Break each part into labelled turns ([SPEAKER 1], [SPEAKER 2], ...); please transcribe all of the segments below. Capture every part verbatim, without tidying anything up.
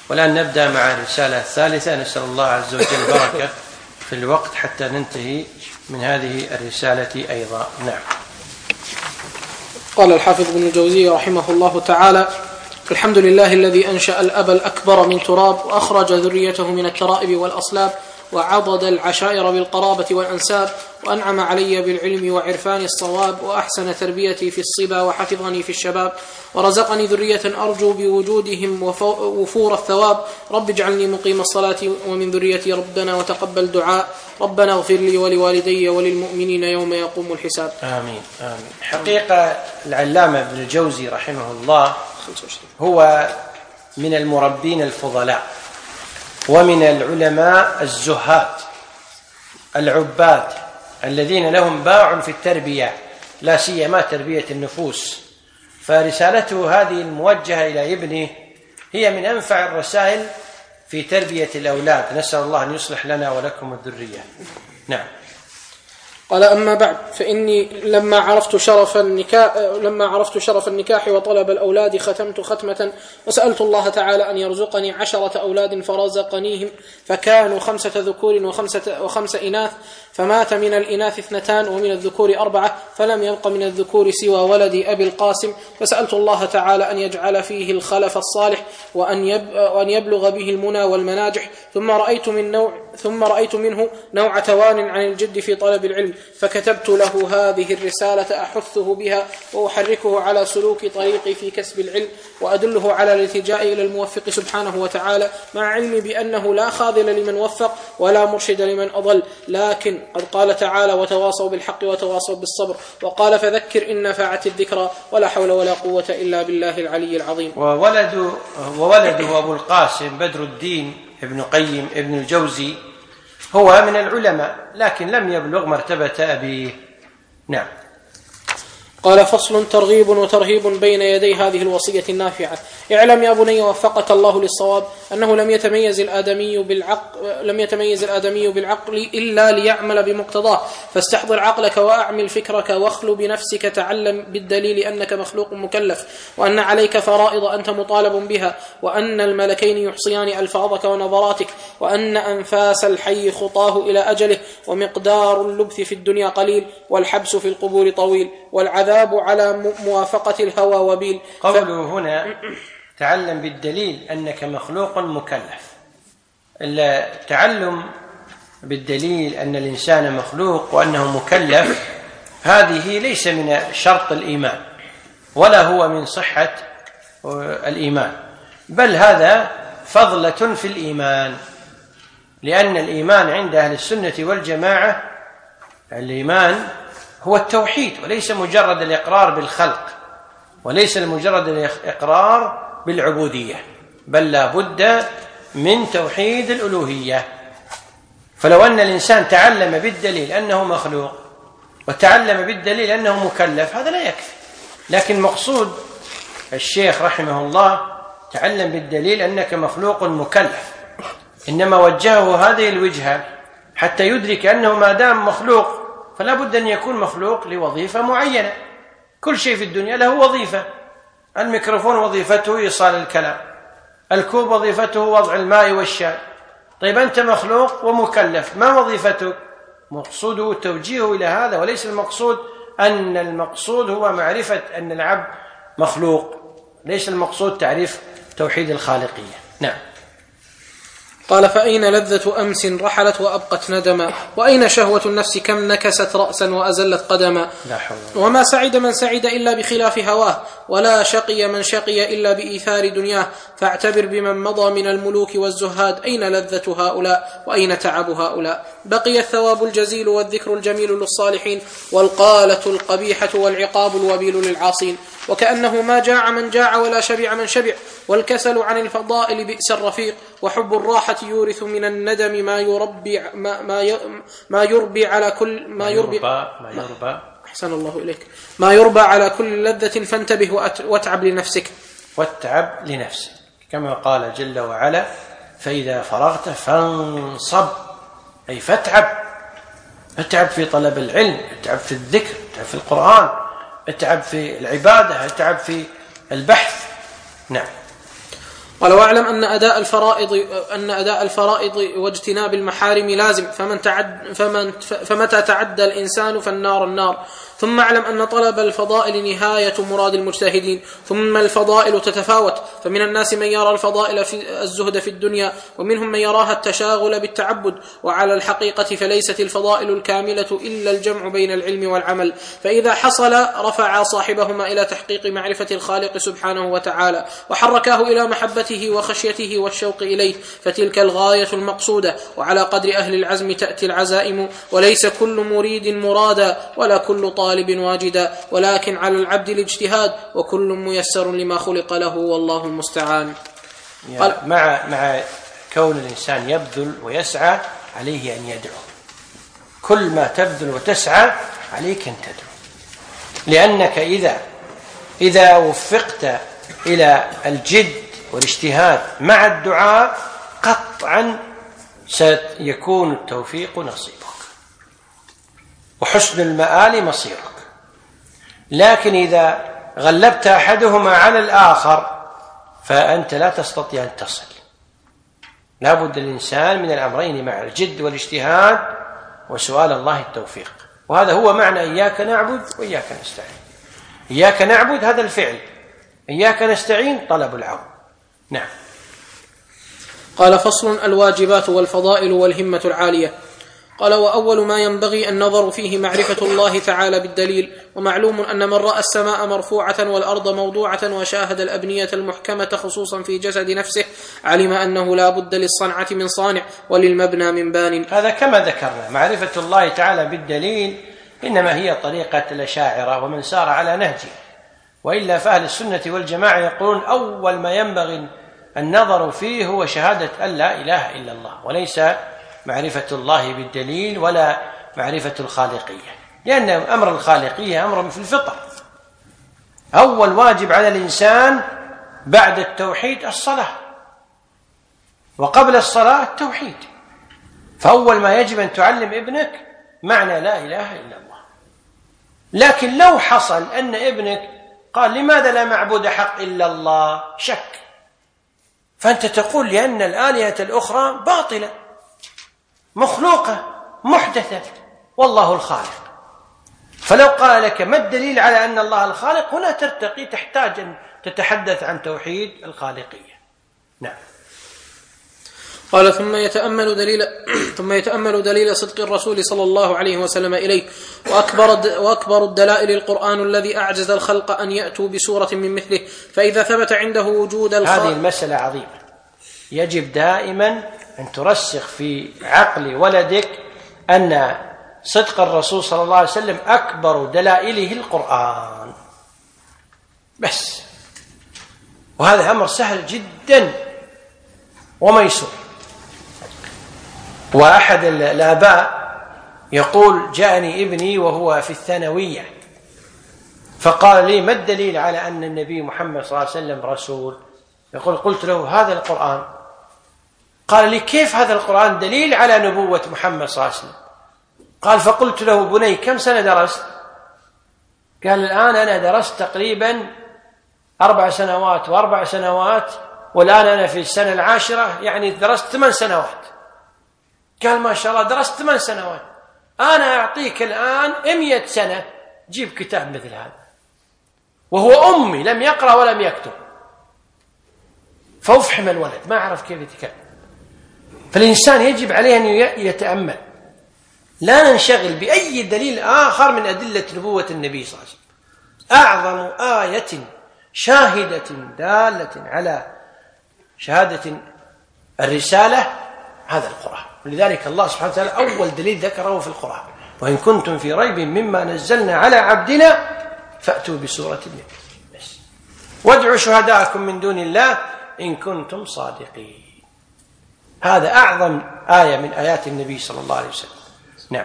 [SPEAKER 1] والآن نبدأ مع الرسالة الثالثة. نسأل الله عز وجل البركة في الوقت حتى ننتهي من هذه الرسالة أيضا. نعم.
[SPEAKER 2] قال الحافظ ابن الجوزي رحمه الله تعالى: الحمد لله الذي أنشأ الأب الأكبر من تراب، وأخرج ذريته من الترائب والأصلاب، وعضد العشائر بالقرابة والأنساب، وأنعم علي بالعلم وعرفان الصواب، وأحسن تربيتي في الصبا، وحفظني في الشباب، ورزقني ذرية أرجو بوجودهم وفور الثواب. رب اجعلني مقيم الصلاة ومن ذريتي ربنا وتقبل دعاء. ربنا اغفر لي ولوالدي وللمؤمنين يوم يقوم الحساب.
[SPEAKER 1] آمين آمين. حقيقة العلامة ابن الجوزي رحمه الله هو من المربين الفضلاء، ومن العلماء الزهاد العباد الذين لهم باع في التربية، لا سيما تربية النفوس. فرسالته هذه الموجهة إلى ابنه هي من أنفع الرسائل في تربية الأولاد. نسأل الله أن يصلح لنا ولكم الذرية. نعم.
[SPEAKER 2] قال: أما بعد، فإني لما عرفت شرف النكاح لما عرفت شرف النكاح وطلب الأولاد ختمت ختمة، وسألت الله تعالى أن يرزقني عشرة أولاد فرزقنيهم، فكانوا خمسة ذكور وخمسة وخمس إناث، فمات من الإناث اثنتان ومن الذكور أربعة، فلم يبق من الذكور سوى ولدي أبي القاسم. فسألت الله تعالى أن يجعل فيه الخلف الصالح، وأن يبلغ به المنى والمناجح. ثم رأيت من نوع ثم رأيت منه نوع توان عن الجد في طلب العلم، فكتبت له هذه الرسالة أحثه بها وأحركه على سلوك طريقي في كسب العلم، وأدله على الالتجاء إلى الموفق سبحانه وتعالى، مع علمي بأنه لا خاذل لمن وفق ولا مرشد لمن أضل، لكن قد قال تعالى: وتواصوا بالحق وتواصوا بالصبر. وقال: فذكر إن نفعت الذكرى، ولا حول ولا قوة إلا بالله العلي العظيم.
[SPEAKER 1] وولده, وولده أبو القاسم بدر الدين ابن قيم ابن الجوزي هو من العلماء، لكن لم يبلغ مرتبة أبيه. نعم.
[SPEAKER 2] قال: فصل: ترغيب وترهيب بين يدي هذه الوصية النافعة. اعلم يا بني وفقك الله للصواب أنه لم يتميز الآدمي بالعقل لم يتميز الآدمي بالعقل إلا ليعمل بمقتضاه، فاستحضر عقلك وأعمل فكرك واخل بنفسك، تعلم بالدليل أنك مخلوق مكلف، وأن عليك فرائض أنت مطالب بها، وأن الملكين يحصيان ألفاظك ونظراتك، وأن أنفاس الحي خطاه إلى أجله، ومقدار اللبث في الدنيا قليل، والحبس في القبور طويل، والعذاب على موافقة الهوى وبيل.
[SPEAKER 1] قوله هنا تعلم بالدليل أنك مخلوق مكلف. التعلم بالدليل أن الإنسان مخلوق وأنه مكلف هذه ليس من شرط الإيمان، ولا هو من صحة الإيمان، بل هذا فضلة في الإيمان، لأن الإيمان عند أهل السنة والجماعة الإيمان هو التوحيد، وليس مجرد الإقرار بالخلق، وليس مجرد الإقرار بالعبودية، بل لا بد من توحيد الألوهية. فلو أن الإنسان تعلم بالدليل أنه مخلوق وتعلم بالدليل أنه مكلف هذا لا يكفي، لكن مقصود الشيخ رحمه الله تعلم بالدليل أنك مخلوق مكلف، إنما وجهه هذه الوجهة حتى يدرك أنه ما دام مخلوق فلا بد أن يكون مخلوق لوظيفة معينة. كل شيء في الدنيا له وظيفة. الميكروفون وظيفته إيصال الكلام، الكوب وظيفته وضع الماء والشاي. طيب أنت مخلوق ومكلف، ما وظيفتك؟ مقصوده التوجيه إلى هذا، وليس المقصود أن المقصود هو معرفة أن العبد مخلوق، ليس المقصود تعريف توحيد الخالقية. نعم.
[SPEAKER 2] قال: فأين لذة أمس رحلت وأبقت ندما، وأين شهوة النفس كم نكست رأسا وأزلت قدما. وما سعد من سعد إلا بخلاف هواه، ولا شقي من شقي إلا بإيثار دنياه. فاعتبر بمن مضى من الملوك والزهاد، أين لذة هؤلاء وأين تعب هؤلاء. بقي الثواب الجزيل والذكر الجميل للصالحين، والقالة القبيحة والعقاب الوبيل للعاصين. وكأنه ما جاع من جاع ولا شبع من شبع، والكسل عن الفضائل بئس الرفيق، وحب الراحة يورث من الندم ما يربي ما ما, ما يربي على كل ما يربي
[SPEAKER 1] ما يربى
[SPEAKER 2] أحسن الله إليك ما يربى على كل لذة. فانتبه واتعب لنفسك
[SPEAKER 1] واتعب لنفسك، كما قال جل وعلا: فإذا فرغت فانصب، أي فاتعب، اتعب في طلب العلم، اتعب في الذكر، اتعب في القرآن، اتعب في العبادة، اتعب في البحث. نعم.
[SPEAKER 2] قال واعلم أن أداء الفرائض أن أداء الفرائض واجتناب المحارم لازم، فمن تعد فمن فمتى تعدى الإنسان فالنار النار. ثم اعلم أن طلب الفضائل نهاية مراد المجتهدين. ثم الفضائل تتفاوت، فمن الناس من يرى الفضائل في الزهد في الدنيا، ومنهم من يراها التشاغل بالتعبد. وعلى الحقيقة فليست الفضائل الكاملة إلا الجمع بين العلم والعمل، فإذا حصل رفع صاحبهما إلى تحقيق معرفة الخالق سبحانه وتعالى، وحركاه إلى محبته وخشيته والشوق إليه، فتلك الغاية المقصودة. وعلى قدر أهل العزم تأتي العزائم، وليس كل مريد مرادا ولا كل طالب واجدا، ولكن على العبد الاجتهاد، وكل ميسر لما خلق له، والله المستعان.
[SPEAKER 1] مع مع كون الإنسان يبذل ويسعى، عليه أن يدعو. كل ما تبذل وتسعى عليك أن تدعو، لأنك إذا إذا وفقت إلى الجد والاجتهاد مع الدعاء قطعا سيكون التوفيق نصيبك وحسن المآل مصيرك. لكن إذا غلبت أحدهما على الآخر فأنت لا تستطيع أن تصل. لا بد الإنسان من الأمرين مع الجد والاجتهاد وسؤال الله التوفيق. وهذا هو معنى إياك نعبد وإياك نستعين. إياك نعبد هذا الفعل، إياك نستعين طلب العون. نعم.
[SPEAKER 2] قال فصل: الواجبات والفضائل والهمة العالية. قال: وأول ما ينبغي النظر فيه معرفة الله تعالى بالدليل. ومعلوم أن من رأى السماء مرفوعة والأرض موضوعة وشاهد الأبنية المحكمة خصوصا في جسد نفسه علم أنه لا بد للصنعة من صانع وللمبنى من بان.
[SPEAKER 1] هذا كما ذكرنا، معرفة الله تعالى بالدليل إنما هي طريقة الأشاعرة ومن سار على نهجه، وإلا فأهل السنة والجماعة يقولون أول ما ينبغي النظر فيه هو شهادة أن لا إله إلا الله، وليس معرفة الله بالدليل ولا معرفة الخالقية، لأن أمر الخالقية أمر في الفطر. أول واجب على الإنسان بعد التوحيد الصلاة، وقبل الصلاة التوحيد. فأول ما يجب أن تعلم ابنك معنى لا إله إلا الله. لكن لو حصل أن ابنك قال لماذا لا معبود حق إلا الله، شك، فأنت تقول لأن الآلهة الأخرى باطلة مخلوقة محدثة والله الخالق. فلو قال لك ما الدليل على أن الله الخالق، هنا ترتقي تحتاج أن تتحدث عن توحيد الخالقية. نعم.
[SPEAKER 2] قال: ثم يتأمل دليل ثم يتأمل دليل صدق الرسول صلى الله عليه وسلم إليه. وأكبر, وأكبر الدلائل القرآن الذي أعجز الخلق أن يأتوا بسورة من مثله. فإذا ثبت عنده وجود الخالق.
[SPEAKER 1] هذه المسألة عظيمة، يجب دائما أن ترسخ في عقل ولدك أن صدق الرسول صلى الله عليه وسلم أكبر دلائله القرآن بس. وهذا أمر سهل جدا وميسور. وأحد الآباء يقول: جاءني ابني وهو في الثانوية فقال لي: ما الدليل على أن النبي محمد صلى الله عليه وسلم رسول؟ يقول: قلت له: هذا القرآن. قال لي: كيف هذا القرآن دليل على نبوة محمد صلى الله عليه وسلم؟ قال: فقلت له: بني كم سنة درست؟ قال: الآن أنا درست تقريبا أربع سنوات وأربع سنوات والآن أنا في السنة العاشرة، يعني درست ثمان سنوات. قال: ما شاء الله درست ثمان سنوات، أنا أعطيك الآن مئة سنة جيب كتاب مثل هذا، وهو أمي لم يقرأ ولم يكتب. فأفحم الولد ما أعرف كيف يتكلم. فالإنسان يجب عليه أن يتأمل، لا ننشغل بأي دليل آخر من أدلة نبوة النبي صلى الله عليه وسلم. أعظم آية شاهدة دالة على شهادة الرسالة هذا القرآن. ولذلك الله سبحانه وتعالى أول دليل ذكره في القرآن: وإن كنتم في ريب مما نزلنا على عبدنا فأتوا بسورة من مثله بس وادعوا شهداءكم من دون الله إن كنتم صادقين. هذا أعظم آية من آيات النبي صلى الله عليه وسلم. نعم.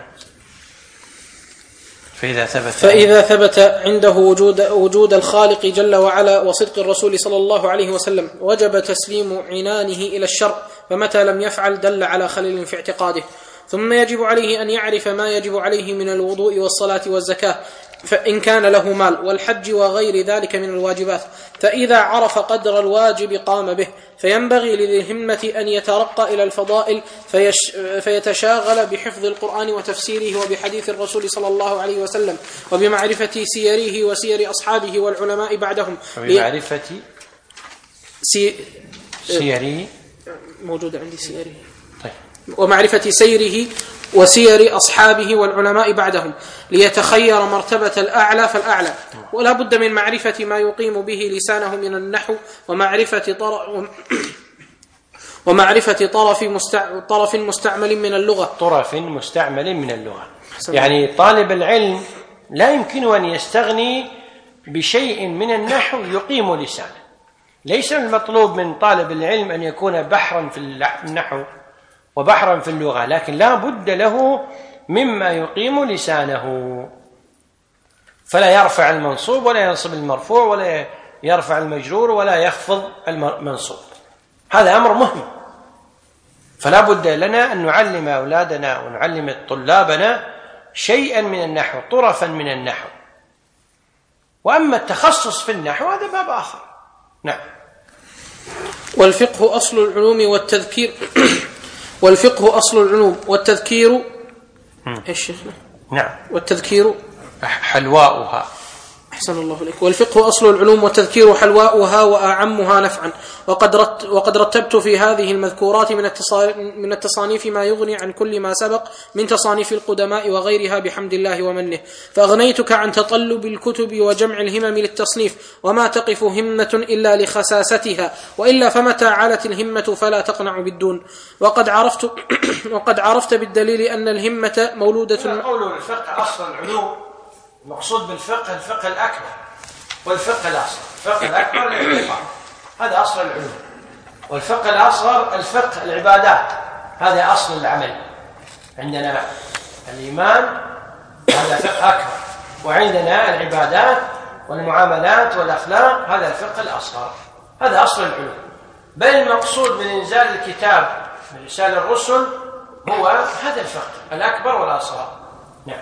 [SPEAKER 1] فإذا ثبت
[SPEAKER 2] فإذا ثبت عنده وجود وجود الخالق جل وعلا وصدق الرسول صلى الله عليه وسلم وجب تسليم عنانه إلى الشرع، فمتى لم يفعل دل على خلل في اعتقاده. ثم يجب عليه أن يعرف ما يجب عليه من الوضوء والصلاة والزكاة، فإن كان له مال، والحج وغير ذلك من الواجبات. فإذا عرف قدر الواجب قام به. فينبغي للهمة أن يترقى إلى الفضائل فيش فيتشاغل بحفظ القرآن وتفسيره وبحديث الرسول صلى الله عليه وسلم وبمعرفة سيره وسير أصحابه والعلماء بعدهم.
[SPEAKER 1] وبمعرفة
[SPEAKER 2] سي...
[SPEAKER 1] سيره
[SPEAKER 2] موجودة عندي سيره.
[SPEAKER 1] طيب.
[SPEAKER 2] ومعرفة سيره وسير أصحابه والعلماء بعدهم ليتخير مرتبة الأعلى فالأعلى. ولا بد من معرفة ما يقيم به لسانه من النحو ومعرفة طرف ومعرفة طرف مستع... طرف مستعمل من اللغة
[SPEAKER 1] طرف مستعمل من اللغة. يعني طالب العلم لا يمكن أن يستغني بشيء من النحو يقيم لسانه. ليس المطلوب من طالب العلم أن يكون بحرا في النحو وبحرا في اللغة، لكن لا بد له مما يقيم لسانه، فلا يرفع المنصوب ولا ينصب المرفوع ولا يرفع المجرور ولا يخفض المنصوب. هذا أمر مهم، فلا بد لنا أن نعلم أولادنا ونعلم طلابنا شيئا من النحو، طرفا من النحو. وأما التخصص في النحو هذا باب آخر. نعم.
[SPEAKER 2] والفقه أصل العلوم والتذكير والفقه أصل العلوم والتذكير إيش
[SPEAKER 1] نعم
[SPEAKER 2] والتذكير
[SPEAKER 1] حلواؤها.
[SPEAKER 2] أحسن الله إليك. والفقه أصل العلوم والتذكير حلواؤها وأعمها نفعا. وقد رت وقد رتبت في هذه المذكورات من من التصانيف ما يغني عن كل ما سبق من تصانيف القدماء وغيرها بحمد الله ومنه. فأغنيتك عن تطلب الكتب وجمع الهمم للتصنيف، وما تقف همة إلا لخساستها، وإلا فمتى علت الهمة فلا تقنع بالدون. وقد عرفت وقد عرفت بالدليل أن الهمة مولودة.
[SPEAKER 1] قول الفقه أصل العلوم، المقصود بالفقه الفقه الأكبر والفقه الأصغر. الفقه الأكبر الاعتقاد، هذا أصل العلوم، والفقه الأصغر الفقه العبادات، هذا أصل العمل. عندنا الإيمان هذا فقه أكبر، وعندنا العبادات والمعاملات والأخلاق هذا الفقه الأصغر، هذا أصل العلوم. بل المقصود من إنزال الكتاب من رسال الرسل هو هذا الفقه الأكبر والأصغر. نعم.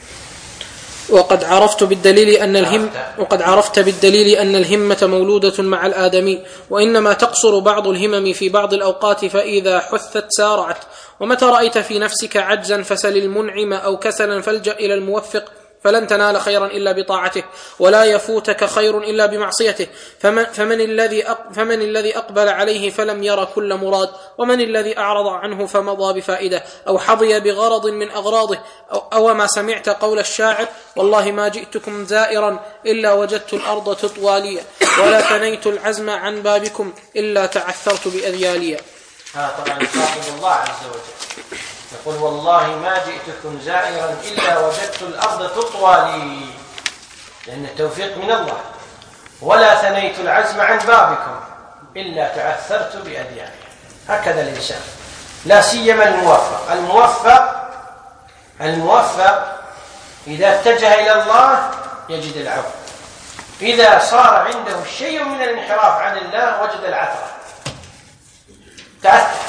[SPEAKER 2] وقد عرفت بالدليل أن الهم وقد عرفت بالدليل أن الهمة مولودة مع الآدمي، وإنما تقصر بعض الهمم في بعض الأوقات، فإذا حثت سارعت. ومتى رأيت في نفسك عجزا فسل المنعم، أو كسلا فالجأ إلى الموفق، فلن تنال خيرا إلا بطاعته، ولا يفوتك خير إلا بمعصيته. فمن, فمن, الذي فمن الذي أقبل عليه فلم ير كل مراد، ومن الذي أعرض عنه فمضى بفائدة، أو حظي بغرض من أغراضه. أو, أو ما سمعت قول الشاعر: والله ما جئتكم زائرا إلا وجدت الأرض تطوى لي، ولا ثنيت العزم عن بابكم إلا تعثرت بأذيالي.
[SPEAKER 1] ها طبعا خاطب الله عز وجل، يقول: والله ما جئتكم زائرا إلا وجدت الأرض تطوى لي، لأن التوفيق من الله. ولا ثنيت العزم عن بابكم إلا تعثرت بأذيالي. هكذا الإنسان، لا سيما الموفق. الموفق الموفق إذا اتجه إلى الله يجد العون، إذا صار عنده شيء من الانحراف عن الله وجد العثرة، تعثر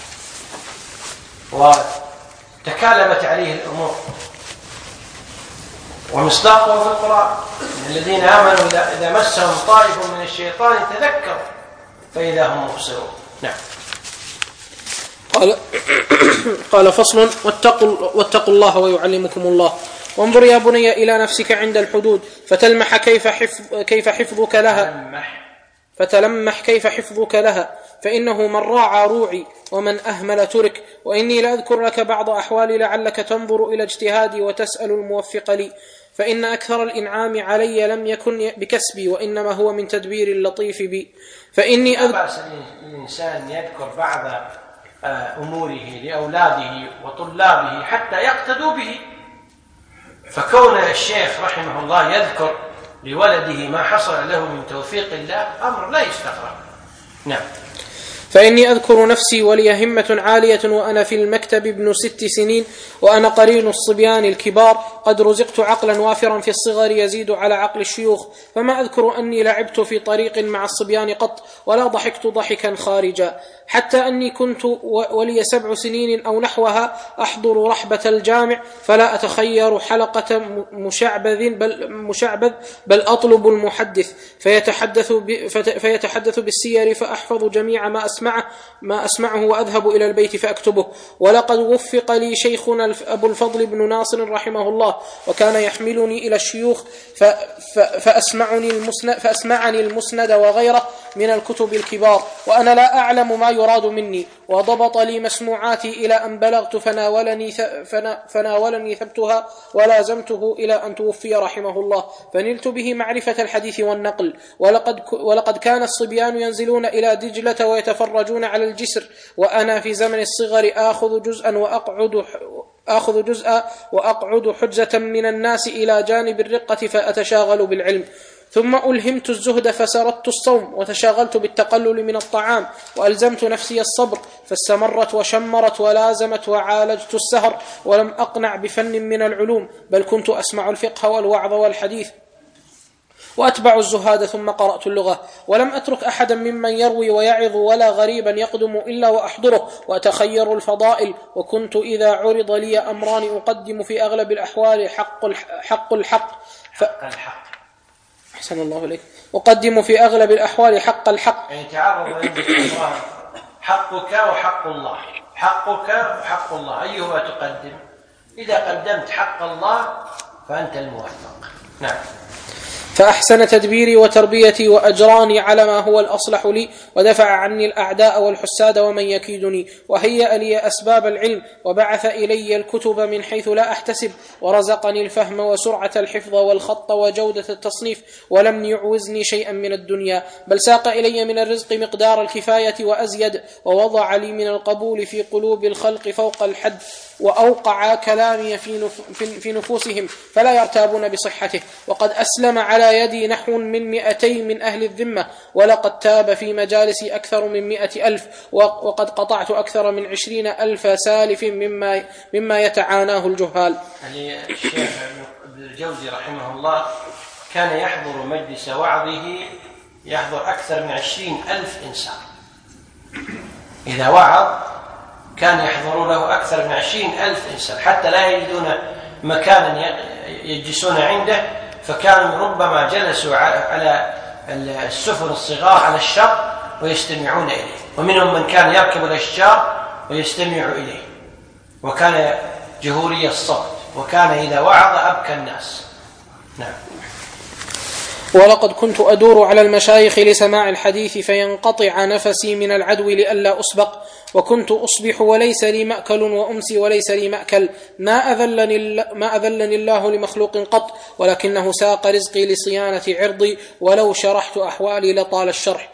[SPEAKER 1] وتكالبت عليه الأمور. ومصداقه في القرآن: الذين آمنوا إذا مسهم طائف من الشيطان تذكروا فإذا هم مبصرون. نعم.
[SPEAKER 2] قال قال فصل: واتقوا, واتقوا الله ويعلمكم الله. وانظر يا بني إلى نفسك عند الحدود فتلمح كيف, حفظ كيف حفظك لها فتلمح كيف حفظك لها فإنه من راعى روعي ومن أهمل ترك. وإني لأذكر لك بعض أحوالي لعلك تنظر إلى اجتهادي وتسأل الموفق لي، فإن أكثر الإنعام علي لم يكن بكسبي، وإنما هو من تدبير اللطيف بي. فإني
[SPEAKER 1] لا بأس الإنسان يذكر بعض أموره لأولاده وطلابه حتى يقتدوا به. فكون الشيخ رحمه الله يذكر لولده ما حصل له من توفيق الله أمر لا يستغرب. نعم.
[SPEAKER 2] فإني أذكر نفسي ولي همة عالية وأنا في المكتب ابن ست سنين، وأنا قرين الصبيان الكبار، قد رزقت عقلا وافرا في الصغر يزيد على عقل الشيوخ. فما أذكر أني لعبت في طريق مع الصبيان قط، ولا ضحكت ضحكا خارجا. حتى أني كنت ولي سبع سنين أو نحوها أحضر رحبة الجامع فلا أتخير حلقة مشعبذ بل, مشعبذ بل أطلب المحدث فيتحدث, فيتحدث بالسير فأحفظ جميع ما أسمعه, ما أسمعه وأذهب إلى البيت فأكتبه. ولقد وفق لي شيخنا أبو الفضل بن ناصر رحمه الله وكان يحملني إلى الشيوخ فأسمعني المسند, فأسمعني المسند وغيره من الكتب الكبار وأنا لا أعلم ما يراد مني، وضبط لي مسموعاتي إلى أن بلغت فناولني, فناولني ثبتها ولازمته إلى أن توفي رحمه الله، فنلت به معرفة الحديث والنقل. ولقد, ولقد كان الصبيان ينزلون إلى دجلة ويتفرجون على الجسر، وأنا في زمن الصغر آخذ جزءا وأقعد آخذ جزءا وأقعد حجزة من الناس إلى جانب الرقة فأتشاغل بالعلم. ثم ألهمت الزهد فسردت الصوم وتشاغلت بالتقلل من الطعام وألزمت نفسي الصبر فاستمرت وشمرت ولازمت وعالجت السهر ولم أقنع بفن من العلوم، بل كنت أسمع الفقه والوعظ والحديث وأتبع الزهاد ثم قرأت اللغة، ولم أترك أحدا ممن يروي ويعظ ولا غريبا يقدم إلا وأحضره وأتخير الفضائل. وكنت إذا عرض لي أمران أقدم في أغلب الأحوال حق الحق, الحق ف...
[SPEAKER 1] الحق
[SPEAKER 2] أحسن الله إليك أقدم في أغلب الأحوال حق الحق،
[SPEAKER 1] يعني تعرض حقك وحق الله، حقك وحق الله أيهما تقدم؟ إذا قدمت حق الله فأنت الموفق. نعم.
[SPEAKER 2] فأحسن تدبيري وتربيتي وأجراني على ما هو الأصلح لي، ودفع عني الأعداء والحساد ومن يكيدني، وهيأ لي أسباب العلم، وبعث إلي الكتب من حيث لا أحتسب، ورزقني الفهم وسرعة الحفظ والخط وجودة التصنيف، ولم يعوزني شيئا من الدنيا، بل ساق إلي من الرزق مقدار الكفاية وأزيد، ووضع لي من القبول في قلوب الخلق فوق الحد، وأوقع كلامي في نفوسهم فلا يرتابون بصحته. وقد أسلم على يدي نحو من مئتي من أهل الذمة، ولقد تاب في مجالسي أكثر من مئة ألف، وقد قطعت أكثر من عشرين ألف سالف مما, مما يتعاناه الجهال.
[SPEAKER 1] يعني الشيخ ابن الجوزي رحمه الله كان يحضر مجلس وعظه يحضر أكثر من عشرين ألف إنسان، إذا وعظ كان يحضر له أكثر من عشرين ألف إنسان حتى لا يجدون مكانا يجلسون عنده، فكانوا ربما جلسوا على السفن الصغار على الشط ويستمعون إليه، ومنهم من كان يركب الأشجار ويستمع إليه، وكان جهوري الصوت، وكان إذا وعظ أبكى الناس. نعم.
[SPEAKER 2] ولقد كنت أدور على المشايخ لسماع الحديث فينقطع نفسي من العدو لئلا أسبق، وكنت أصبح وليس لي مأكل وأمسي وليس لي مأكل، ما أذلني, ما أذلني الله لمخلوق قط، ولكنه ساق رزقي لصيانة عرضي، ولو شرحت أحوالي لطال الشرح.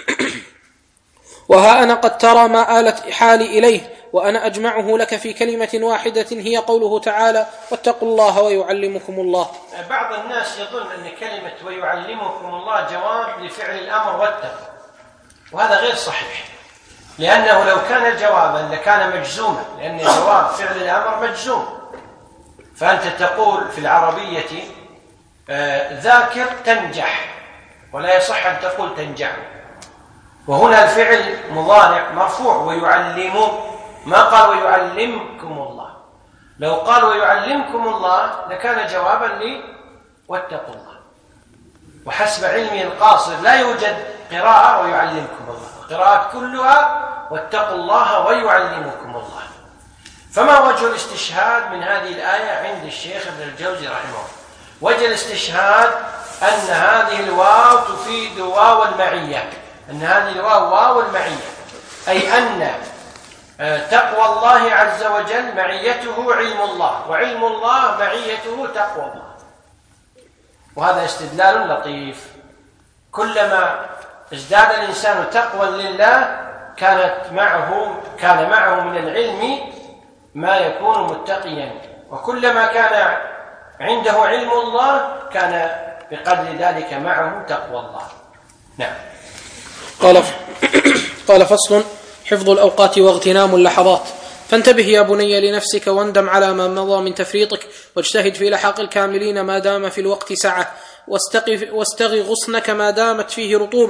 [SPEAKER 2] وها أنا قد ترى ما آلت حالي إليه، وأنا أجمعه لك في كلمة واحدة هي قوله تعالى: واتقوا الله ويعلمكم الله.
[SPEAKER 1] بعض الناس يظن أن كلمة ويعلمكم الله جواب لفعل الأمر والتقوى، وهذا غير صحيح، لأنه لو كان جوابا لكان مجزوما، لأن جواب فعل الأمر مجزوم. فأنت تقول في العربية ذاكر تنجح، ولا يصح أن تقول تنجح، وهنا الفعل مضارع مرفوع ويعلم، ما قال ويعلمكم الله. لو قال ويعلمكم الله لكان جوابا لي واتقوا الله. وحسب علمي القاصر لا يوجد قراءة ويعلمكم الله، القراءات كلها واتقوا الله ويعلمكم الله. فما وجه الاستشهاد من هذه الآية عند الشيخ ابن الجوزي رحمه الله؟ وجه الاستشهاد أن هذه الواو تفيد واو المعية، أن هذه الواو واو المعية، أي أن تقوى الله عز وجل معيته علم الله، وعلم الله معيته تقوى الله. وهذا استدلال لطيف، كلما ازداد الإنسان تقوى لله كانت معه كان معه من العلم ما يكون متقيا، وكلما كان عنده علم الله كان بقدر ذلك معه تقوى الله. نعم.
[SPEAKER 2] قال قال فصل: حفظ الأوقات واغتنام اللحظات. فانتبه يا بني لنفسك واندم على ما مضى من تفريطك، واجتهد في لحاق الكاملين ما دام في الوقت سعة، واستغ غصنك ما دامت فيه رطوبة،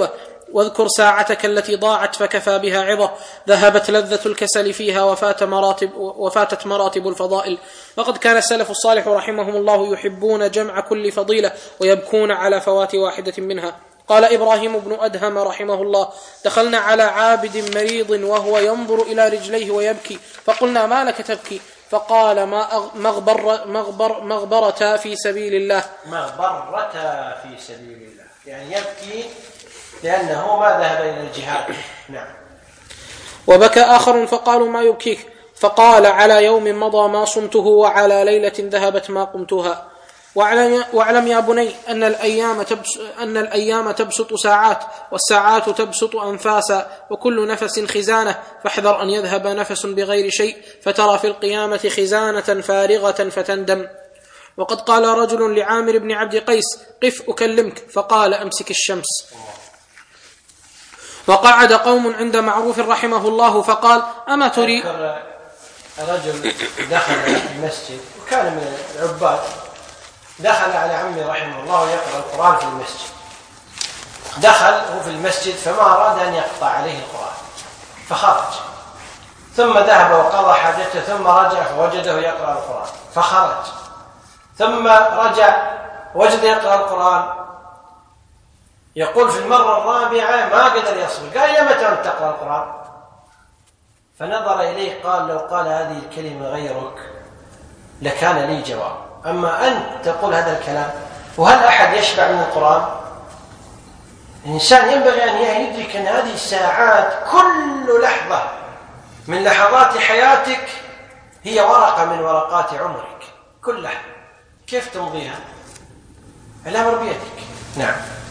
[SPEAKER 2] واذكر ساعتك التي ضاعت فكفى بها عظة، ذهبت لذة الكسل فيها وفات مراتب وفاتت مراتب الفضائل. وقد كان السلف الصالح رحمهم الله يحبون جمع كل فضيلة ويبكون على فوات واحدة منها. قال إبراهيم بن أدهم رحمه الله: دخلنا على عابد مريض وهو ينظر إلى رجليه ويبكي، فقلنا: ما لك تبكي؟ فقال: ما مغبر مغبر مغبرتا في سبيل الله.
[SPEAKER 1] مغبرتا في سبيل الله، يعني يبكي لأنه ما ذهب إلى الجهاد. نعم.
[SPEAKER 2] وبكى آخر فقالوا: ما يبكيك؟ فقال: على يوم مضى ما صمته، وعلى ليلة ذهبت ما قمتها. واعلم يا بني أن الأيام, تبس أن الأيام تبسط ساعات، والساعات تبسط أنفاسا، وكل نفس خزانة، فاحذر أن يذهب نفس بغير شيء فترى في القيامة خزانة فارغة فتندم. وقد قال رجل لعامر بن عبد قيس: قف أكلمك، فقال: أمسك الشمس. وقعد قوم عند معروف رحمه الله فقال: أما تريد؟
[SPEAKER 1] رجل دخل المسجد وكان من العباد، دخل على عمي رحمه الله يقرأ القرآن في المسجد. دخل هو في المسجد فما أراد أن يقطع عليه القرآن فخرج، ثم ذهب وقضى حاجته، ثم رجع فوجده يقرأ القرآن فخرج، ثم رجع وجد يقرأ القرآن. يقول في المرة الرابعة ما قدر يصبر، قال: إلى متى أنت تقرأ القرآن؟ فنظر إليه قال: لو قال هذه الكلمة غيرك لكان لي جواب، أما أنت تقول هذا الكلام. وهل أحد يشبع من القرآن؟ الإنسان ينبغي أن يدرك أن هذه الساعات كل لحظة من لحظات حياتك هي ورقة من ورقات عمرك، كل لحظة كيف تمضيها؟ الأمر بيدك. نعم.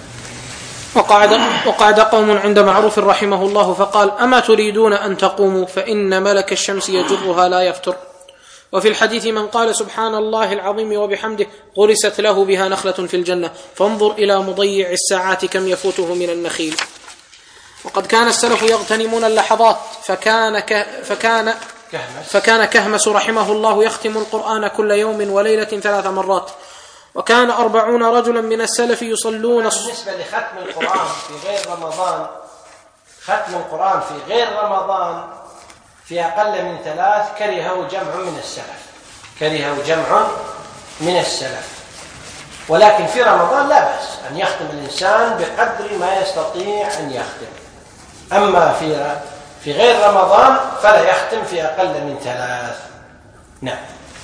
[SPEAKER 2] وقعد, وقعد قوم عند معروف رحمه الله فقال: أما تريدون أن تقوموا فإن ملك الشمس يجرها لا يفتر. وفي الحديث: من قال سبحان الله العظيم وبحمده غرست له بها نخلة في الجنة، فانظر إلى مضيع الساعات كم يفوته من النخيل. وقد كان السلف يغتنمون اللحظات، فكان, ك... فكان... فكان كهمس رحمه الله يختم القرآن كل يوم وليلة ثلاث مرات. وكان أربعون رجلا من السلف يصلون.
[SPEAKER 1] بالنسبة لختم القرآن في غير رمضان، ختم القرآن في غير رمضان في أقل من ثلاث كرهه جمع من السلف، كرهه جمع من السلف. ولكن في رمضان لا بأس أن يختم الإنسان بقدر ما يستطيع أن يختم. أما في في غير رمضان فلا يختم في أقل من ثلاث. نعم.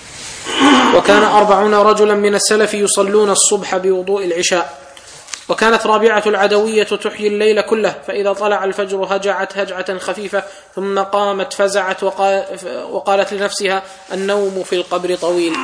[SPEAKER 2] وكان أربعون رجلا من السلف يصلون الصبح بوضوء العشاء. وكانت رابعة العدوية تحيي الليل كله، فإذا طلع الفجر هجعت هجعة خفيفة، ثم قامت فزعت وقالت لنفسها: النوم في القبر طويل.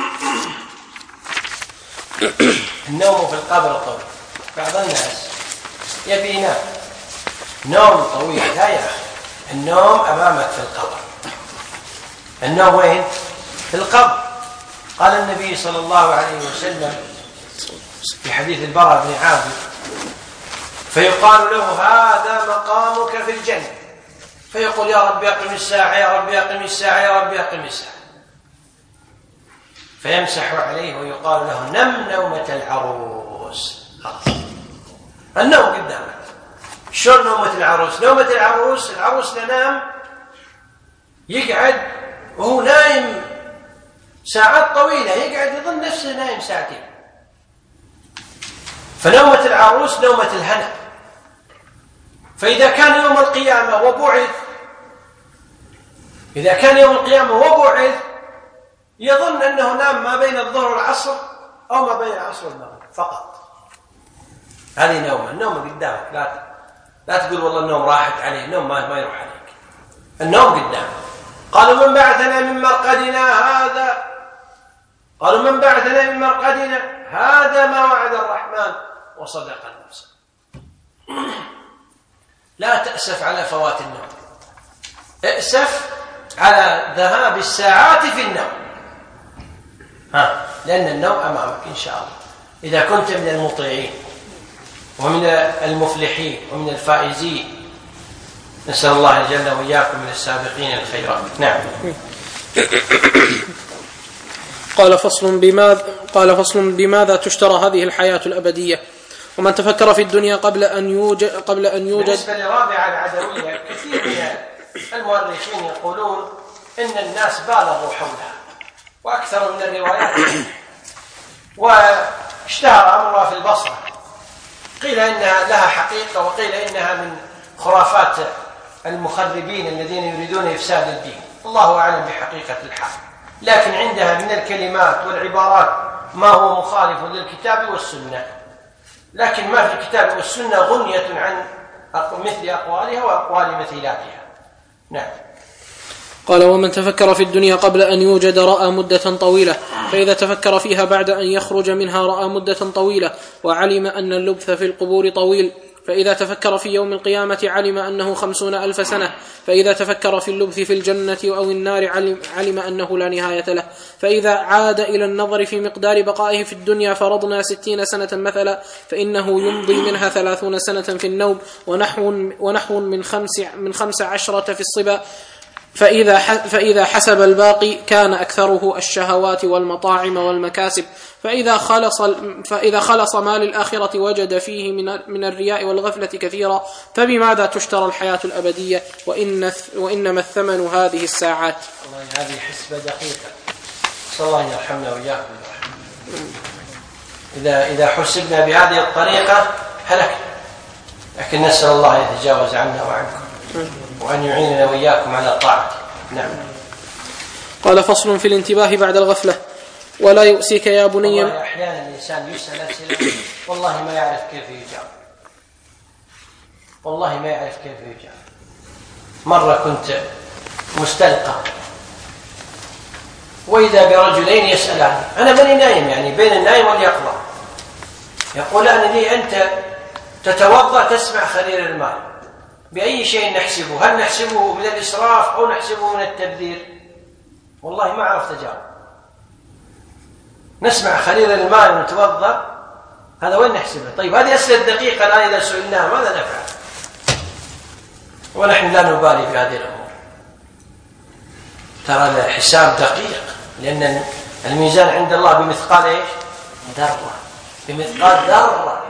[SPEAKER 1] النوم في القبر طويل. بعض الناس يبي ينام نوم طويل. لا يا أخي، النوم أمامك في القبر. النوم وين؟ في القبر. قال النبي صلى الله عليه وسلم في حديث البراء بن عازب: فيقال له: هذا مقامك في الجنة، فيقول: يا رب أقم الساعة، يا رب أقم الساعة، يا رب أقم الساعة. فيمسح عليه ويقال له: نم نومة العروس. خلاص، النوم قدامك. شلون نومة العروس؟ نومة العروس، العروس تنام يقعد وهو نايم ساعات طويلة، يقعد يظن نفسه نايم ساعتين. فنومة العروس نومة الهنا. فإذا كان يوم القيامة وبعث إذا كان يوم القيامة وبعث يظن أنه نام ما بين الظهر والعصر أو ما بين العصر والمغرب فقط. هذه نومة. النوم قدامك، لا لا تقول والله النوم راحت عليه. النوم ما, ما يروح عليك، النوم قدامك. قالوا: من بعثنا من مرقدنا هذا قالوا من بعثنا من مرقدنا هذا ما وعد الرحمن وصدق المرسل. لا تأسف على فوات النوم، ائسف على ذهاب الساعات في النوم. ها، لأن النوم أمامك إن شاء الله إذا كنت من المطيعين ومن المفلحين ومن الفائزين. نسأل الله الجنة وإياكم من السابقين الخيرات. نعم.
[SPEAKER 2] قال فصل بماذا قال فصل بماذا تشترى هذه الحياة الأبدية. ومن تفكر في الدنيا قبل أن يوجد, قبل أن يوجد
[SPEAKER 1] بالنسبة للرابعة العدوية كثير من المؤرخين يقولون إن الناس بالغوا حولها وأكثر من الروايات، واشتهر أمرها في البصرة، قيل إنها لها حقيقة وقيل إنها من خرافات المخربين الذين يريدون إفساد الدين، الله أعلم بحقيقة الحال، لكن عندها من الكلمات والعبارات ما هو مخالف للكتاب والسنة، لكن ما في الكتاب والسنة غنية عن مثل أقوالها وأقوال مثيلاتها. نعم.
[SPEAKER 2] قال ومن تفكر في الدنيا قبل أن يوجد رأى مدة طويلة، فإذا تفكر فيها بعد أن يخرج منها رأى مدة طويلة، وعلم أن اللبث في القبور طويل، فإذا تفكر في يوم القيامة علم أنه خمسون ألف سنة، فإذا تفكر في اللبث في الجنة أو النار علم, علم أنه لا نهاية له، فإذا عاد إلى النظر في مقدار بقائه في الدنيا فرضنا ستين سنة مثلا، فإنه يمضي منها ثلاثون سنة في النوم ونحو, ونحو من, خمس من خمس عشرة في الصبا، فإذا, فإذا حسب الباقي كان أكثره الشهوات والمطاعم والمكاسب، فإذا خلص, فإذا خلص ما للآخرة وجد فيه من, من الرياء والغفلة كثيرا، فبماذا تشترى الحياة الأبدية وإن وإنما الثمن هذه الساعات.
[SPEAKER 1] والله هذه حسبة دقيقة، صلى الله يرحمنا وإياكم. إذا, إذا حسبنا بهذه الطريقة هلكنا، لكن نسأل الله يتجاوز عنا وعنكم وأن يعيننا وإياكم على طاعته. نعم.
[SPEAKER 2] قال فصل في الانتباه بعد الغفلة. ولا يؤسيك يا بني.
[SPEAKER 1] والله أحيانا الإنسان يسأل أسئلة والله ما يعرف كيف يجاوب، والله ما يعرف كيف يجاوب. مرة كنت مستلقى وإذا برجلين يسألان، أنا بني نايم يعني بين النايم واليقظة، يقولان لي أنت تتوضأ تسمع خرير الماء، بأي شيء نحسبه؟ هل نحسبه من الإسراف أو نحسبه من التبذير؟ والله ما عرفت أجاوب. نسمع خرير الماء ونتوضأ، هذا وين نحسبه؟ طيب هذه أسئلة دقيقة الآن إذا سئلناها ماذا نفعل؟ ونحن لا نبالي بهذه الأمور. ترى هذا حساب دقيق، لأن الميزان عند الله بمثقال إيش؟ ذرة، بمثقال ذرة.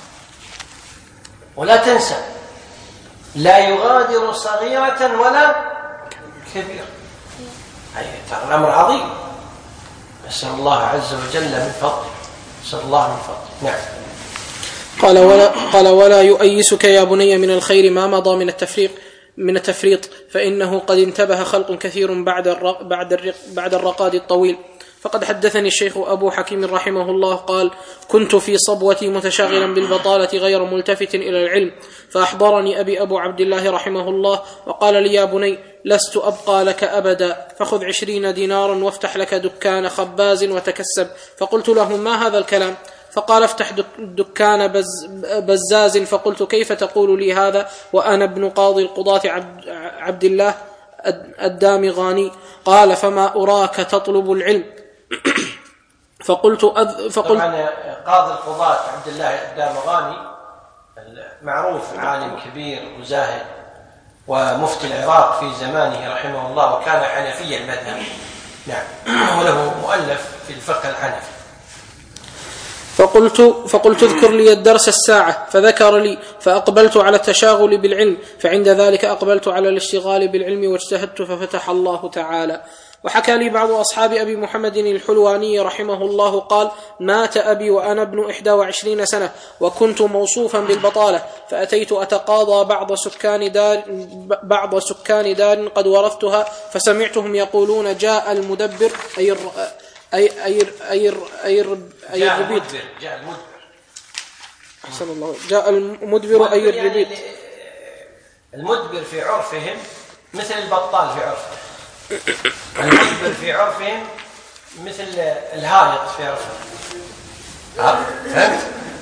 [SPEAKER 1] ولا تنسى لا يغادر صغيرة ولا كبيرة، أي ترى الأمر عظيم. نسأل الله عز وجل من فضله، نسأل الله من فضله. نعم.
[SPEAKER 2] قال ولا, قال ولا يؤيسك يا بني من الخير ما مضى من التفريق من التفريط، فإنه قد انتبه خلق كثير بعد الرق بعد الرق بعد الرقاد الطويل. فقد حدثني الشيخ أبو حكيم رحمه الله قال: كنت في صبوتي متشاغلا بالبطالة غير ملتفت إلى العلم، فأحضرني أبي أبو عبد الله رحمه الله وقال لي: يا بني لست أبقى لك أبدا، فخذ عشرين دينارا وافتح لك دكان خباز وتكسب. فقلت له: ما هذا الكلام؟ فقال: افتح دكان بز بزاز. فقلت: كيف تقول لي هذا وأنا ابن قاضي القضاة عبد, عبد الله الدامغاني؟ قال: فما أراك تطلب العلم. فقلت أذ... فقلت
[SPEAKER 1] طبعا قاضي القضاة عبد الله الدامغاني معروف عالم كبير وزاهد ومفتي العراق في زمانه رحمه الله، وكان حنفي المذهب. نعم. وله مؤلف في الفقه الحنفي.
[SPEAKER 2] فقلت, فقلت اذكر لي الدرس الساعة، فذكر لي، فأقبلت على التشاغل بالعلم، فعند ذلك أقبلت على الاشتغال بالعلم واجتهدت ففتح الله تعالى. وحكى لي بعض أصحاب أبي محمد الحلواني رحمه الله قال: مات أبي وأنا ابن إحدى وعشرين سنة، وكنت موصوفا بالبطالة، فأتيت أتقاضى بعض سكان دار, بعض سكان دار قد ورثتها، فسمعتهم يقولون: جاء المدبر أي الر... أي أي أي أي أي الربيط
[SPEAKER 1] جاء المدبر
[SPEAKER 2] أحسن الله جاء المدبر أي الربيط.
[SPEAKER 1] يعني المدبر في عرفهم مثل البطال في عرفهم، المدبر في عرفهم مثل الهايط في عرفهم. فهمت؟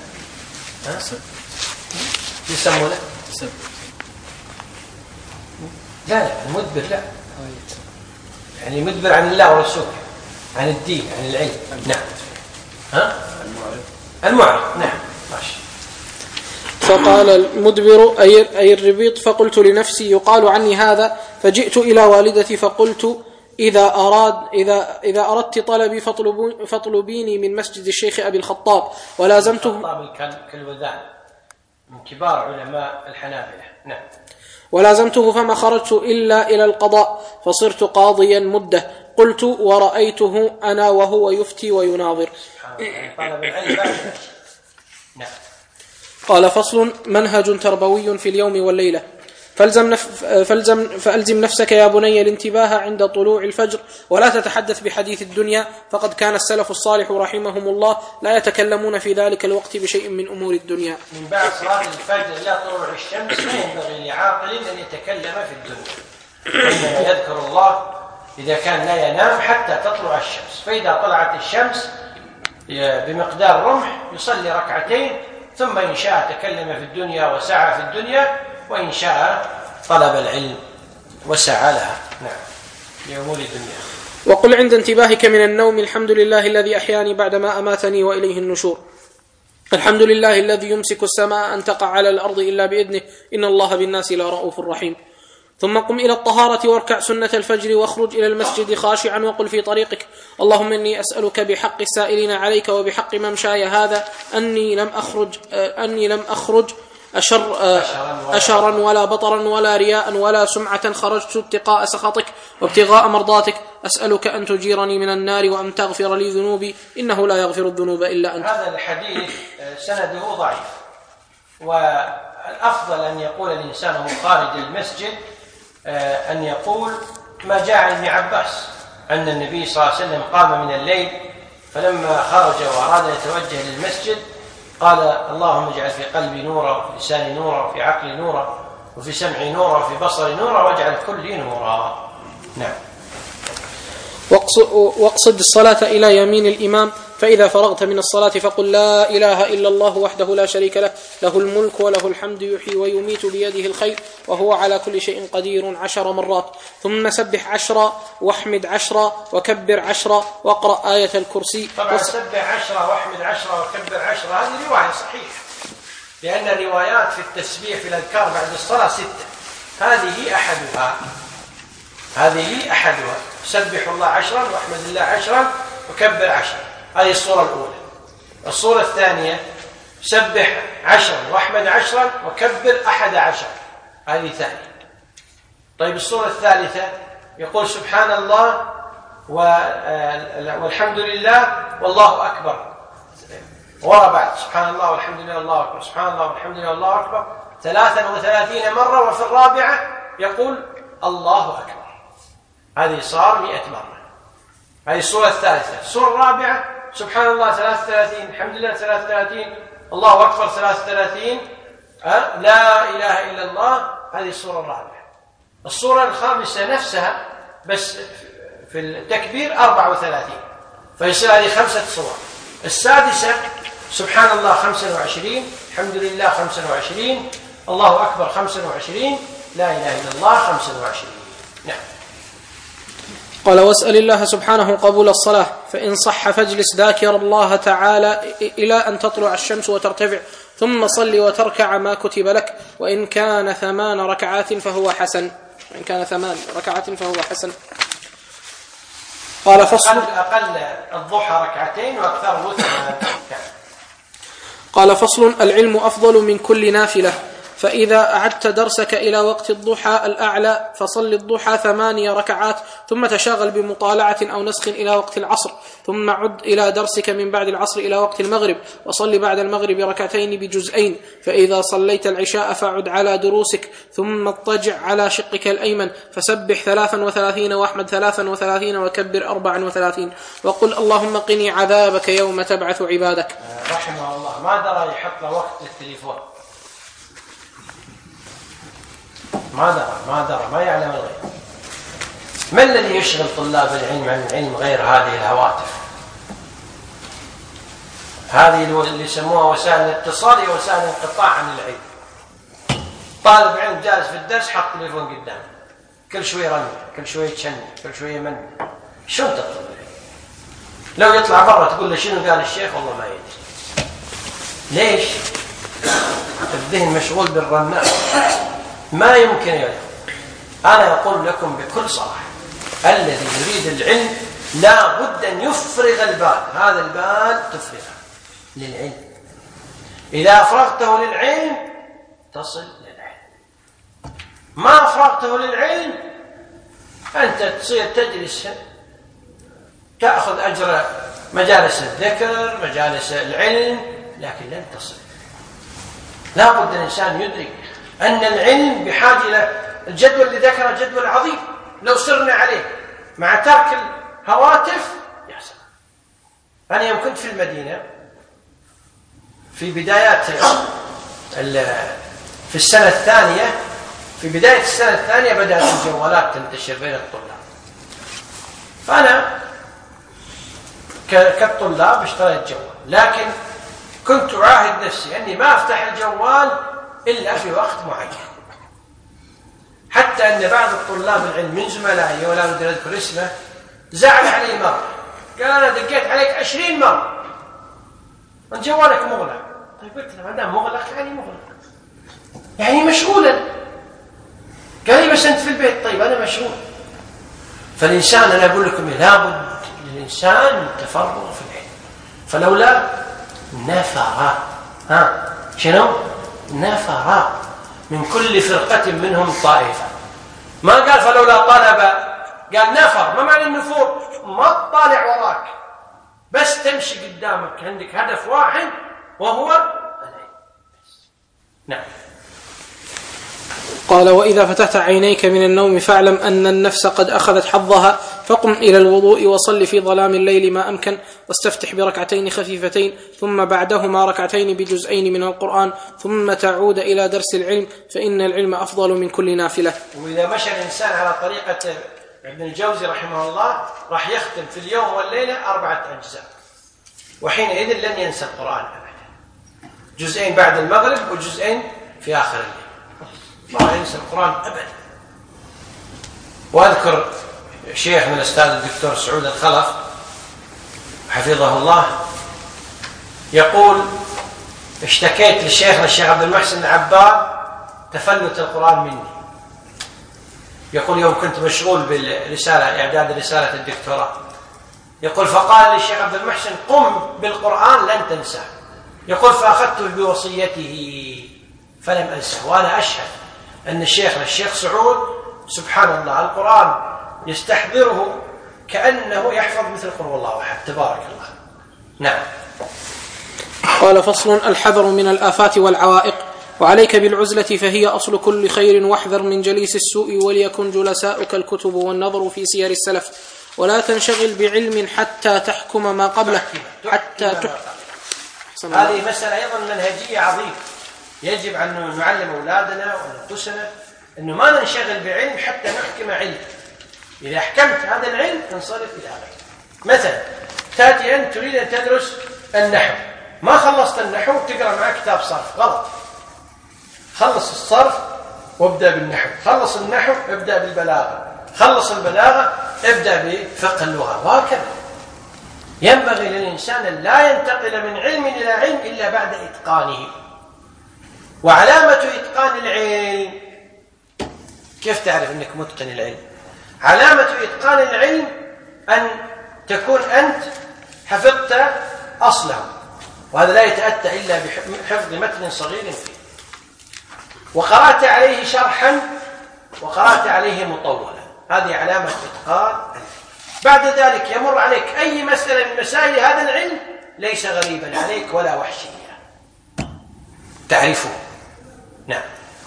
[SPEAKER 1] يسمونه لا لا المدبر لا، يعني مدبر عن الله ورسوله، عن الدين، عن العلم. نعم. ها؟ المعرض. نعم. ماشي.
[SPEAKER 2] فقال: المدبر أي, أي الربيط. فقلت لنفسي: يقال عني هذا. فجئت إلى والدتي فقلت: إذا أراد إذا إذا أردت طلبي فاطلبيني من مسجد الشيخ أبي الخطاب ولازمته.
[SPEAKER 1] الخطاب الكلوذان من كبار علماء الحنابلة. نعم.
[SPEAKER 2] ولازمته فما خرجت إلا إلى القضاء فصرت قاضيا مدة. قلت ورأيته أنا وهو يفتي ويناظر.
[SPEAKER 1] طلب العلم. نعم.
[SPEAKER 2] قال فصل منهج تربوي في اليوم والليلة. فالزم, نف... فالزم... فألزم نفسك يا بني الانتباه عند طلوع الفجر ولا تتحدث بحديث الدنيا فقد كان السلف الصالح رحمهم الله لا يتكلمون في ذلك الوقت بشيء من أمور الدنيا.
[SPEAKER 1] من بعد صلاة الفجر إلى طلوع الشمس لا ينبغي لعاقل أن يتكلم في الدنيا، إنما يذكر الله إذا كان لا ينام حتى تطلع الشمس، فإذا طلعت الشمس بمقدار رمح يصلي ركعتين، ثم إن شاء تكلم في الدنيا وسعى في الدنيا، وإن شاء طلب العلم وسعى لها. نعم. لأمور الدنيا.
[SPEAKER 2] وقل عند انتباهك من النوم الحمد لله الذي أحياني بعدما أماتني وإليه النشور. الحمد لله الذي يمسك السماء أن تقع على الأرض إلا بإذنه إن الله بالناس لرؤوف رحيم. ثم قم إلى الطهارة واركع سنة الفجر واخرج إلى المسجد خاشعا وقل في طريقك اللهم إني أسألك بحق السائلين عليك وبحق ممشاي هذا أني لم أخرج أني لم أخرج أشر أشرا ولا بطرا ولا رياء ولا سمعة، خرجت اتقاء سخطك وابتغاء مرضاتك، أسألك أن تجيرني من النار وأن تغفر لي ذنوبي إنه لا يغفر الذنوب إلا أنت.
[SPEAKER 1] هذا الحديث سنده ضعيف، والأفضل أن يقول الإنسان وهو خارج المسجد أن يقول ما جاء عن ابن عباس أن النبي صلى الله عليه وسلم قام من الليل فلما خرج وأراد يتوجه للمسجد قال اللهم اجعل في قلبي نورا وفي لساني نورا وفي عقلي نورا وفي سمعي نورا وفي بصري نورا واجعل كلي نورا. نعم.
[SPEAKER 2] واقصد الصلاة إلى يمين الإمام، فإذا فرغت من الصلاة فقل لا إله إلا الله وحده لا شريك له له الملك وله الحمد يحيي ويميت بيده الخير وهو على كل شيء قدير عشر مرات، ثم سبح عشرا واحمد عشرا وكبر عشرا واقرأ آية الكرسي.
[SPEAKER 1] طبعا وس... سبح عشرا واحمد عشرا وكبر عشرا هذه رواية صحيحة، لأن الروايات في التسبيح في الأذكار بعد الصلاة ستة، هذه أحدها هذه أحدها سبح الله عشرا واحمد الله عشرا وكبر عشرا، هذه الصورة الأولى. الصورة الثانية سبح عشرا واحمد عشرا وكبر أحد عشر، هذه ثانية. طيب الصورة الثالثة يقول سبحان الله والحمد لله والله أكبر وراء بعض، سبحان الله والحمد لله والله أكبر، سبحان الله والحمد لله والله أكبر ثلاثا وثلاثين مرة، وفي الرابعة يقول الله أكبر، هذه صار مئة مرة. هذه الصورة الثالثة. الصورة الرابعة سبحان الله ثلاث وثلاثين، الحمد لله ثلاث وثلاثين، الله أكبر ثلاث وثلاثين، أه؟ لا إله إلا الله، هذه الصورة الرابعة. الصورة الخامسة نفسها بس في التكبير أربع وثلاثين، فيصير هذه خمسة صور. السادسة سبحان الله خمسة وعشرين، الحمد لله خمسة وعشرين، الله أكبر خمسة وعشرين، لا إله إلا الله خمسة وعشرين. نعم.
[SPEAKER 2] قال واسأل الله سبحانه قبول الصلاة، فإن صح فاجلس ذاكر الله تعالى إلى أن تطلع الشمس وترتفع، ثم صل وتركع ما كتب لك، وإن كان ثمان ركعات فهو حسن وإن كان ثمان ركعات فهو حسن. قال فصل
[SPEAKER 1] أقل الضحى ركعتين وأكثره ثمان.
[SPEAKER 2] قال فصل العلم أفضل من كل نافلة، فإذا أعدت درسك إلى وقت الضحى الأعلى فصل الضحى ثمانية ركعات، ثم تشاغل بمطالعة أو نسخ إلى وقت العصر، ثم عد إلى درسك من بعد العصر إلى وقت المغرب، وصل بعد المغرب ركعتين بجزئين، فإذا صليت العشاء فعد على دروسك، ثم اضطجع على شقك الأيمن فسبح ثلاثا وثلاثين واحمد ثلاثا وثلاثين وكبر أربعا وثلاثين، وقل اللهم قني عذابك يوم تبعث عبادك.
[SPEAKER 1] رحمه الله ما درى يحط له وقت للتليفون، ما درى ما درى ما يعلم الغيب. ما الذي يشغل طلاب العلم عن العلم غير هذه الهواتف؟ هذه اللي يسموها وسائل الاتصال هي وسائل الانقطاع عن العلم. طالب علم جالس في الدرس حط تليفون قدامه، كل شوي رن، كل شوي تشن، كل شوي من. شو تطلب العلم؟ لو يطلع برا تقول له شنو قال الشيخ والله ما يدري. ليش؟ الذهن مشغول بالرنات، ما يمكن يدخل. أنا أقول لكم بكل صراحة الذي يريد العلم لا بد أن يفرغ البال، هذا البال تفرغه للعلم. إذا أفرغته للعلم تصل للعلم، ما أفرغته للعلم أنت تصير تجلس تأخذ أجر مجالس الذكر مجالس العلم لكن لن تصل. لا بد الإنسان يدرك أن العلم بحاجة إلى الجدول اللي ذكره جدول عظيم، لو سرنا عليه مع ترك الهواتف يحصل. أنا يوم كنت في المدينة في بدايات في السنة الثانية في بداية السنة الثانية بدأت الجوالات تنتشر بين الطلاب، فأنا كالطلاب اشتريت جوال، لكن كنت أعاهد نفسي أني ما أفتح الجوال إلا في وقت معين، حتى أن بعض الطلاب العلم من زملائي ولا أريد أذكر اسمه زعل علي مرة، قال أنا دقيت عليك عشرين مرة أنت جوالك مغلق. طيب قلت له ما دام مغلق يعني مغلق يعني مشغولا. قال لي بس أنت في البيت. طيب أنا مشغول. فالإنسان أنا أقول لكم لابد للإنسان من تفرغ في العلم، فلولا نفر ها شنو نفر من كل فرقة منهم طائفة، ما قال فلولا طلب، قال نفر. ما معنى النفور؟ ما تطالع وراك بس تمشي قدامك، عندك هدف واحد وهو العلم. نعم.
[SPEAKER 2] قال وإذا فتحت عينيك من النوم فاعلم أن النفس قد أخذت حظها، فقم إلى الوضوء وصل في ظلام الليل ما أمكن، واستفتح بركعتين خفيفتين ثم بعدهما ركعتين بجزئين من القرآن، ثم تعود إلى درس العلم فإن العلم أفضل من كل نافلة.
[SPEAKER 1] وإذا مشى الإنسان على طريقة ابن الجوزي رحمه الله راح يختم في اليوم والليلة أربعة أجزاء، وحينئذ لن ينسى القرآن أبدا. جزئين بعد المغرب وجزئين في آخر الليل، ما ينسى القرآن أبدا. وأذكر شيخ من الأستاذ الدكتور سعود الخلف حفظه الله يقول اشتكيت للشيخ الشيخ عبد المحسن العباد تفلت القرآن مني. يقول يوم كنت مشغول بالرسالة إعداد رسالة الدكتوراه، يقول فقال لي الشيخ عبد المحسن قم بالقرآن لن تنساه. يقول فأخذته بوصيته فلم أنساه. وأنا أشهد أن الشيخ الشيخ سعود سبحان الله القرآن يستحضره كأنه يحفظ مثل قل هو الله أحد تبارك الله. نعم.
[SPEAKER 2] قال فصل الحذر من الآفات والعوائق. وعليك بالعزلة فهي أصل كل خير، واحذر من جليس السوء وليكن جلساؤك الكتب والنظر في سير السلف، ولا تنشغل بعلم حتى تحكم ما قبله حتى تحكم.
[SPEAKER 1] هذه مسألة أيضا منهجية عظيمة يجب أن نعلم أولادنا وأنفسنا أنه ما ننشغل بعلم حتى نحكم علم. إذا حكمت هذا العلم تنصرف إلى غيره. مثلا تأتي أنت تريد أن تدرس النحو، ما خلصت النحو تقرأ معك كتاب صرف، غلط. خلص الصرف وابدأ بالنحو، خلص النحو ابدأ بالبلاغة، خلص البلاغة ابدأ بفقه اللغة، وهكذا. ينبغي للإنسان أن لا ينتقل من علم إلى علم إلا بعد إتقانه. وعلامة إتقان العلم كيف تعرف أنك متقن العلم؟ علامة إتقان العلم أن تكون أنت حفظت أصله، وهذا لا يتأتى إلا بحفظ متن صغير فيه، وقرأت عليه شرحا وقرأت عليه مطولا، هذه علامة إتقان. بعد ذلك يمر عليك أي مسألة من مسائل هذا العلم ليس غريبا عليك ولا وحشيا، تعرفه. نعم.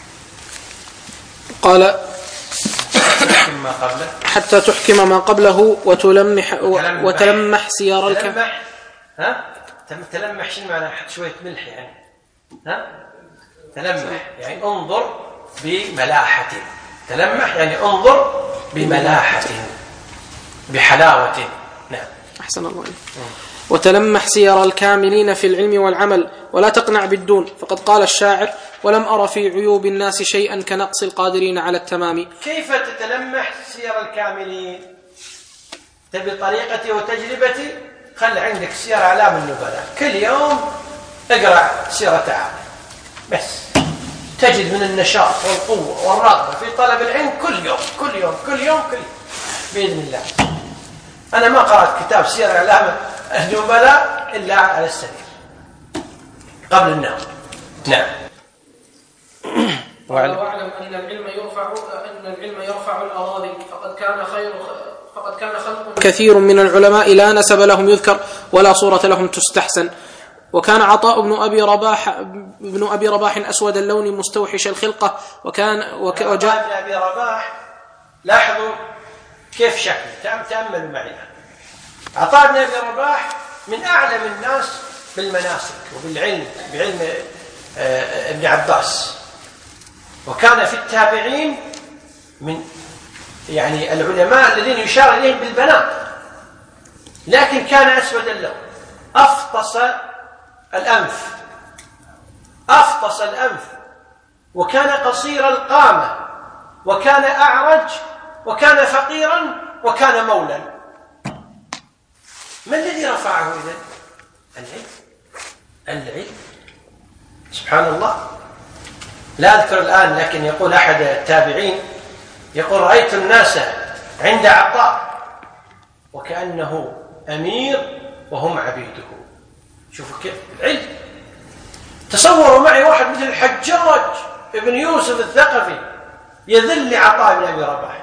[SPEAKER 2] قال
[SPEAKER 1] تحكم ما قبله
[SPEAKER 2] حتى تحكم ما قبله وتلمح وتلمح سيار الكلام.
[SPEAKER 1] تلمح ها تلمح شنو معناه؟ حط شوية ملح يعني. ها تلمح يعني انظر بملاحة. تلمح يعني انظر بملاحة بحلاوة. نعم.
[SPEAKER 2] أحسن الله عليك. وتلمح سير الكاملين في العلم والعمل ولا تقنع بالدون، فقد قال الشاعر ولم أرى في عيوب الناس شيئا كنقص القادرين على التمام.
[SPEAKER 1] كيف تتلمح سير الكاملين؟ تبي طريقتي وتجربتي؟ خل عندك سير أعلام النبلاء، كل يوم اقرأ سيرة عالم بس تجد من النشاط والقوة والرغبة في طلب العلم كل يوم كل يوم كل يوم كل يوم. بإذن الله. أنا ما قرأت كتاب سير أعلام النبلاء إلا على السرير قبل النوم. نعم.
[SPEAKER 2] واعلم أن العلم يرفع أن العلم يرفع الأراضي فقد كان خير فقد كان خلق كثير من العلماء لا نسب لهم يذكر ولا صورة لهم تستحسن. وكان عطاء بن أبي رباح ابن أبي رباح أسود اللون مستوحش الخلقة وكان وك... وجاء
[SPEAKER 1] ابن أبي رباح لاحظوا كيف شكله، تأملوا معي. عطاء بن أبي رباح من أعلم الناس بالمناسك وبالعلم بعلم ابن عباس، وكان في التابعين من يعني العلماء الذين يشار إليهم بالبنات، لكن كان أسود اللون، أفطس الأنف أفطس الأنف وكان قصير القامة وكان أعرج وكان فقيرا وكان مولا. ما الذي رفعه إذن؟ العلم. العلم سبحان الله. لا أذكر الآن، لكن يقول أحد التابعين يقول رأيت الناس عند عطاء وكأنه أمير وهم عبيده. شوفوا كيف العلم. تصوروا معي واحد مثل الحجاج ابن يوسف الثقفي يذل عطاء بن أبي رباح.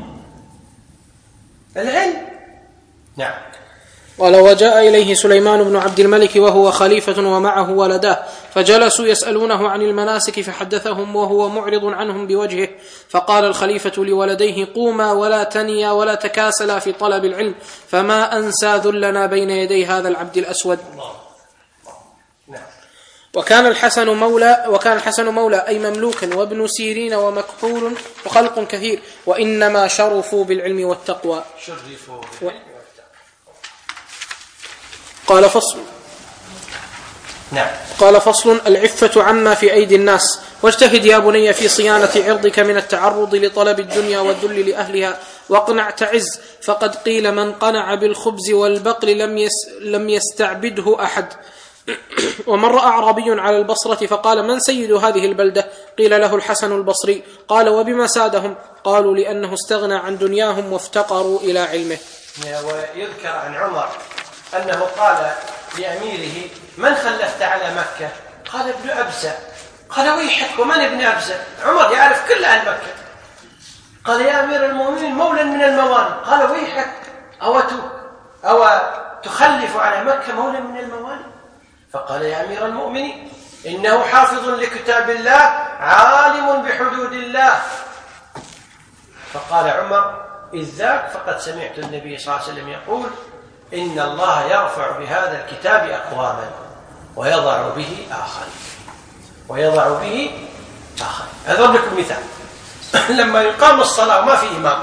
[SPEAKER 1] العلم. نعم.
[SPEAKER 2] قال وجاء إليه سليمان بن عبد الملك وهو خليفة ومعه ولداه فجلسوا يسألونه عن المناسك فحدثهم وهو معرض عنهم بوجهه، فقال الخليفة لولديه قوما ولا تنيا ولا تكاسلا في طلب العلم فما أنسى ذلنا بين يدي هذا العبد الأسود. وكان الحسن مولى وكان الحسن مولى أي مملوكا وابن سيرين ومكحول وخلق كثير وإنما شرفوا بالعلم والتقوى.
[SPEAKER 1] شرفوا
[SPEAKER 2] و... قال فصل
[SPEAKER 1] نعم.
[SPEAKER 2] قال فصل العفة عما في أيدي الناس. واجتهد يا بني في صيانة عرضك من التعرض لطلب الدنيا والذل لأهلها واقنع تعز، فقد قيل من قنع بالخبز والبقل لم, يس لم يستعبده أحد. ومر أعرابي على البصرة فقال من سيد هذه البلدة؟ قيل له الحسن البصري. قال وبما سادهم؟ قالوا لأنه استغنى عن دنياهم وافتقروا إلى علمه.
[SPEAKER 1] ويذكر عن عمر أنه قال لأميره من خلفت على مكة؟ قال ابن أبزة. قال ويحك ومن ابن أبزة؟ عمر يعرف كل أهل مكة. قال يا أمير المؤمنين مولا من الموالي. قال ويحك أو, أو تخلف على مكة مولا من الموالي؟ فقال يا أمير المؤمنين إنه حافظ لكتاب الله عالم بحدود الله. فقال عمر إذ ذاك فقد سمعت النبي صلى الله عليه وسلم يقول إن الله يرفع بهذا الكتاب أقواما ويضع به آخرين ويضع به آخرين. أضرب لكم مثال. لما يقام الصلاة وما في إمام،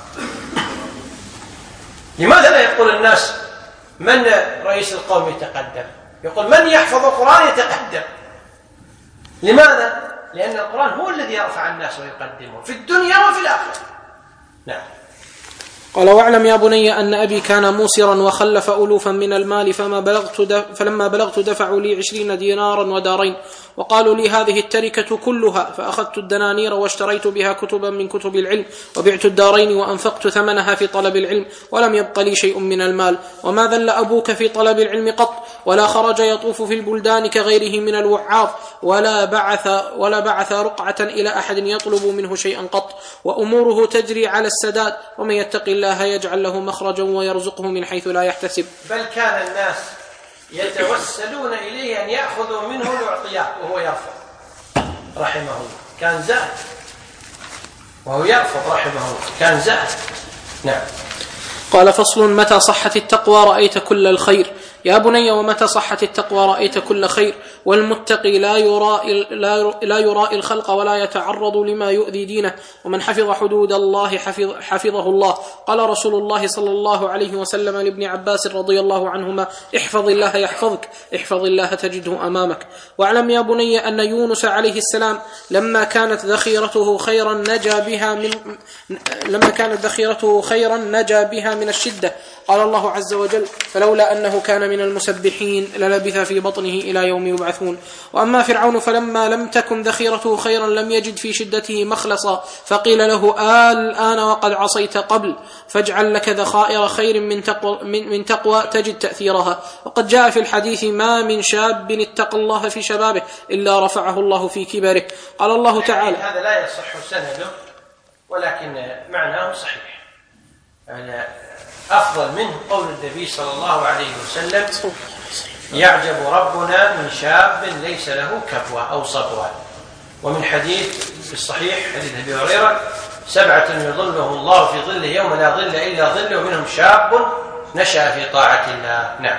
[SPEAKER 1] لماذا لا يقول الناس من رئيس القوم يتقدم؟ يقول من يحفظ القرآن يتقدم. لماذا؟ لأن القرآن هو الذي يرفع الناس ويقدمهم في الدنيا وفي الآخرة. نعم.
[SPEAKER 2] قال واعلم يا بني أن أبي كان موسرا وخلف ألوفا من المال فما بلغت دف فلما بلغت دفعوا لي عشرين دينارا ودارين وقالوا لي هذه التركة كلها، فأخذت الدنانير واشتريت بها كتبا من كتب العلم وبعت الدارين وأنفقت ثمنها في طلب العلم ولم يبق لي شيء من المال. وما ذل أبوك في طلب العلم قط ولا خرج يطوف في البلدان كغيره من الوعاظ ولا بعث, ولا بعث رقعة إلى أحد يطلب منه شيئا قط، وأموره تجري على السداد ومن يتق الله يجعل له مخرجا ويرزقه من حيث لا يحتسب.
[SPEAKER 1] بل كان الناس يتوسلون إليه أن يأخذوا منه الأعطيات وهو يرفض رحمه الله. كان زاهد وهو يرفض رحمه الله. كان زاهد. نعم.
[SPEAKER 2] قال فصل متى صحت التقوى رأيت كل الخير. يا بني ومتى صحت التقوى رأيت كل خير. والمتقي لا يرائي, لا يرائي الخلق ولا يتعرض لما يؤذي دينه، ومن حفظ حدود الله حفظ حفظه الله. قال رسول الله صلى الله عليه وسلم لابن عباس رضي الله عنهما احفظ الله يحفظك، احفظ الله تجده أمامك. واعلم يا بني أن يونس عليه السلام لما كانت ذخيرته خيرا نجا بها من لما كانت ذخيرته خيرا نجا بها من الشدة. قال الله عز وجل فلولا أنه كان من من المسبحين للبث في بطنه إلى يوم يبعثون. وأما فرعون فلما لم تكن ذخيرته خيرا لم يجد في شدته مخلصا، فقيل له آل الآن وقد عصيت قبل، فاجعل لك ذخائر خير من تقوى, من, من تقوى تجد تأثيرها. وقد جاء في الحديث ما من شاب اتقى الله في شبابه إلا رفعه الله في كبره. قال الله تعالى:
[SPEAKER 1] هذا لا يصح سنده، ولكن معناه صحيح. يعني أفضل منه قول النبي صلى الله عليه وسلم: يعجب ربنا من شاب ليس له كبوة أو صبوة. ومن حديث في الصحيح حديث أبي هريرة: سبعة يظلهم الله في ظله يوم لا ظل إلا ظله، ومنهم شاب نشأ في طاعة الله. نعم.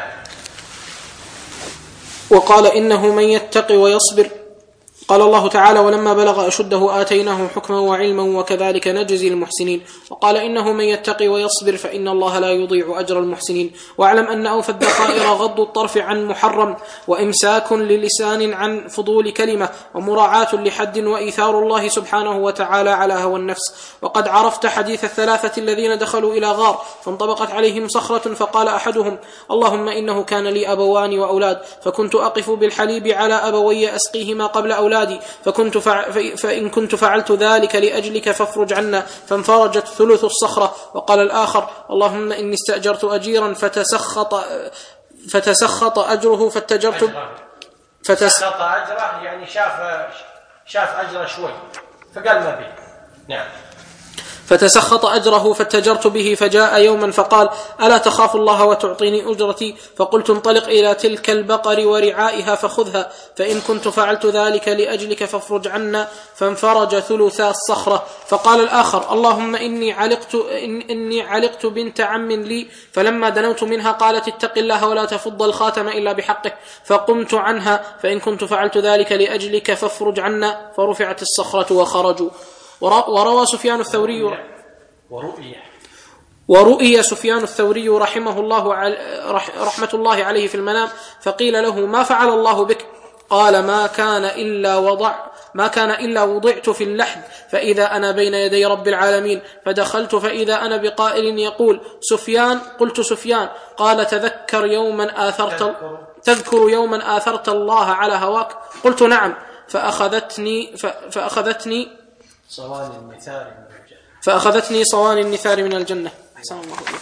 [SPEAKER 2] وقال: إنه من يتقي ويصبر. قال الله تعالى: ولما بلغ أشده آتيناه حكما وعلما وكذلك نجزي المحسنين. وقال: إنه من يتقي ويصبر فإن الله لا يضيع أجر المحسنين. واعلم أن أوفى الذخائر غض الطرف عن محرم، وإمساك للسان عن فضول كلمة، ومراعاة لحد، وإيثار الله سبحانه وتعالى على هوى النفس. وقد عرفت حديث الثلاثة الذين دخلوا إلى غار فانطبقت عليهم صخرة، فقال أحدهم: اللهم إنه كان لي أبوان وأولاد، فكنت أقف بالحليب على أبوي أسقيهما قبل أولادي، فكنت فع... فإن كنت فعلت ذلك لأجلك فافرج عنا، فانفرجت ثلث الصخرة. وقال الآخر: اللهم إني استأجرت أجيرا فتسخط فتسخط أجره فاتجرت
[SPEAKER 1] فتسخط أجره، يعني شاف شاف أجره شوي فقال ما بي. نعم.
[SPEAKER 2] فتسخط أجره فاتجرت به، فجاء يوما فقال: ألا تخاف الله وتعطيني أجرتي؟ فقلت: انطلق إلى تلك البقر ورعائها فخذها، فإن كنت فعلت ذلك لأجلك فافرج عنا، فانفرج ثلثا الصخرة. فقال الآخر: اللهم إني علقت, إن إني علقت بنت عم لي، فلما دنوت منها قالت: اتق الله ولا تفض الخاتم إلا بحقه، فقمت عنها، فإن كنت فعلت ذلك لأجلك فافرج عنا، فرفعت الصخرة وخرجوا. وروى سفيان الثوري
[SPEAKER 1] ورؤية
[SPEAKER 2] ورؤي سفيان الثوري رحمه الله رحمة الله عليه في المنام، فقيل له: ما فعل الله بك؟ قال: ما كان إلا وضع ما كان إلا وضعت في اللحد، فإذا أنا بين يدي رب العالمين، فدخلت فإذا أنا بقائل يقول: سفيان. قلت: سفيان. قال: تذكر يوما آثرت تذكر يوما آثرت الله على هواك؟ قلت: نعم. فأخذتني فأخذتني
[SPEAKER 1] صوان النثار من الجنة
[SPEAKER 2] فأخذتني صوان النثار من الجنة. أحسن الله إليك.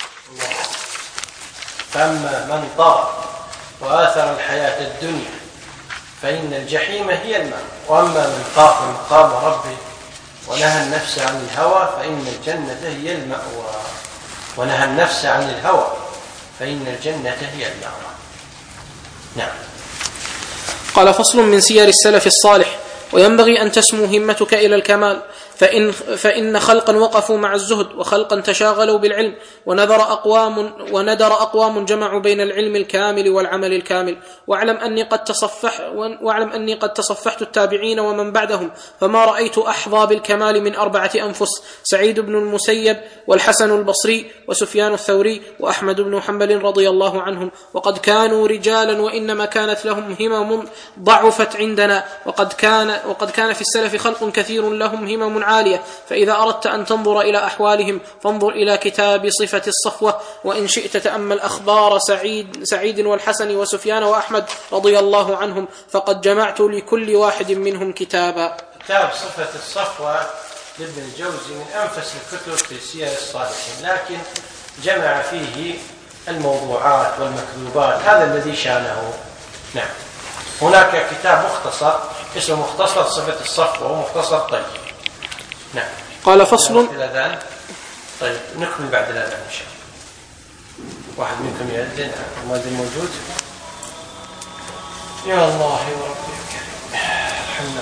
[SPEAKER 1] فأما من طغى وآثر الحياة الدنيا فإن الجحيم هي المأوى، وأما من خاف مقام ربه ونهى النفس عن الهوى فإن الجنة هي المأوى ونهى النفس عن الهوى فإن الجنة هي المأوى. نعم.
[SPEAKER 2] قال: فصل من سير السلف الصالح. وينبغي أن تسمو همتك إلى الكمال، فإن, فإن خلقا وقفوا مع الزهد، وخلقا تشاغلوا بالعلم، ونذر أقوام, وندر أقوام جمعوا بين العلم الكامل والعمل الكامل. واعلم أني قد تصفح واعلم أني قد تصفحت التابعين ومن بعدهم، فما رأيت أحظى بالكمال من أربعة أنفس: سعيد بن المسيب، والحسن البصري، وسفيان الثوري، وأحمد بن حنبل رضي الله عنهم. وقد كانوا رجالا، وإنما كانت لهم همم ضعفت عندنا، وقد كان, وقد كان في السلف خلق كثير لهم همم عالية. فإذا أردت أن تنظر إلى أحوالهم فانظر إلى كتاب صفة الصفوة، وإن شئت تأمل أخبار سعيد, سعيد والحسن وسفيان وأحمد رضي الله عنهم، فقد جمعت لكل واحد منهم كتابا.
[SPEAKER 1] كتاب صفة الصفوة لابن الجوزي من أنفس الكتب في سير الصالحين، لكن جمع فيه الموضوعات والمكذوبات، هذا الذي شانه. نعم. هناك كتاب مختصر اسمه مختصر صفة الصفوة ومختصر طيب. نعم.
[SPEAKER 2] قال: فصل.
[SPEAKER 1] الأذان. طيب نكمل بعد الأذان إن شاء الله. واحد منكم يأذن، المؤذن موجود؟ يا الله يا ربي الكريم ارحمنا.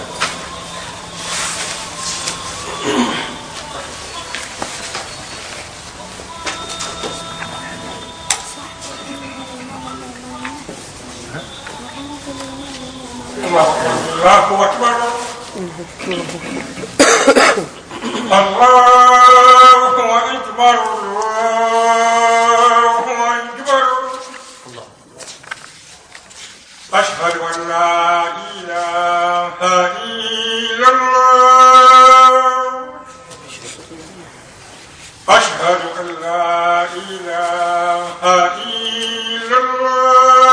[SPEAKER 1] الله أكبر. الله أكبر. الله أكبر. أشهد أن لا إله إلا الله. أشهد أن لا إله إلا الله.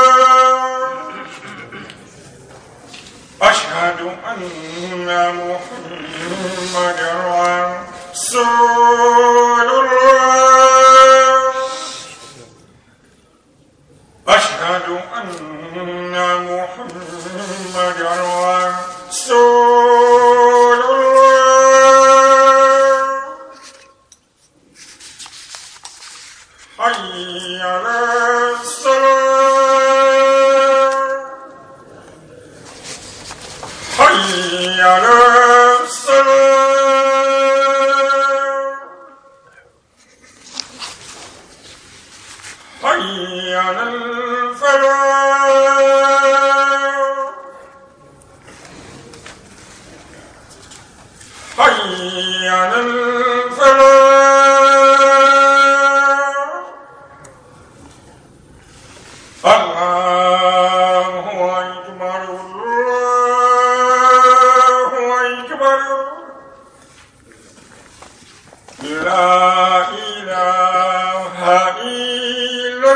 [SPEAKER 3] حي على الصلاة حي على الصلاة حي على الفلاح حي على الفلاح الله أكبر الله أكبر لا إله إلا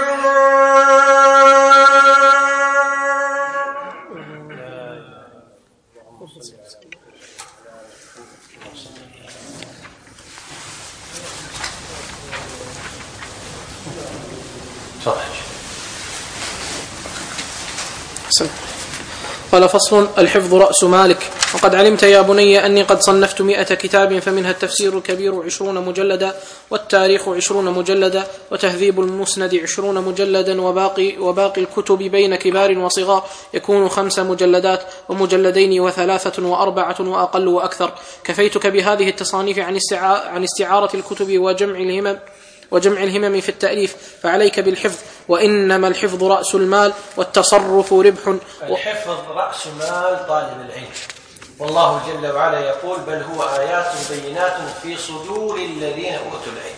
[SPEAKER 2] قال فصل. الحفظ رأس مالك. وقد علمت يا بني أني قد صنفت مئة كتاب، فمنها التفسير الكبير عشرون مجلدا، والتاريخ عشرون مجلدا، وتهذيب المسند عشرون مجلدا، وباقي, وباقي الكتب بين كبار وصغار يكون خمس مجلدات ومجلدين وثلاثة وأربعة وأقل وأكثر. كفيتك بهذه التصانيف عن, استعار عن استعارة الكتب وجمع الهمم وجمع الهمم في التأليف، فعليك بالحفظ، وإنما الحفظ رأس المال والتصرف ربح.
[SPEAKER 1] الحفظ رأس مال طالب العلم، والله جل وعلا يقول: بل هو آيات بينات في صدور الذين أوتوا العلم.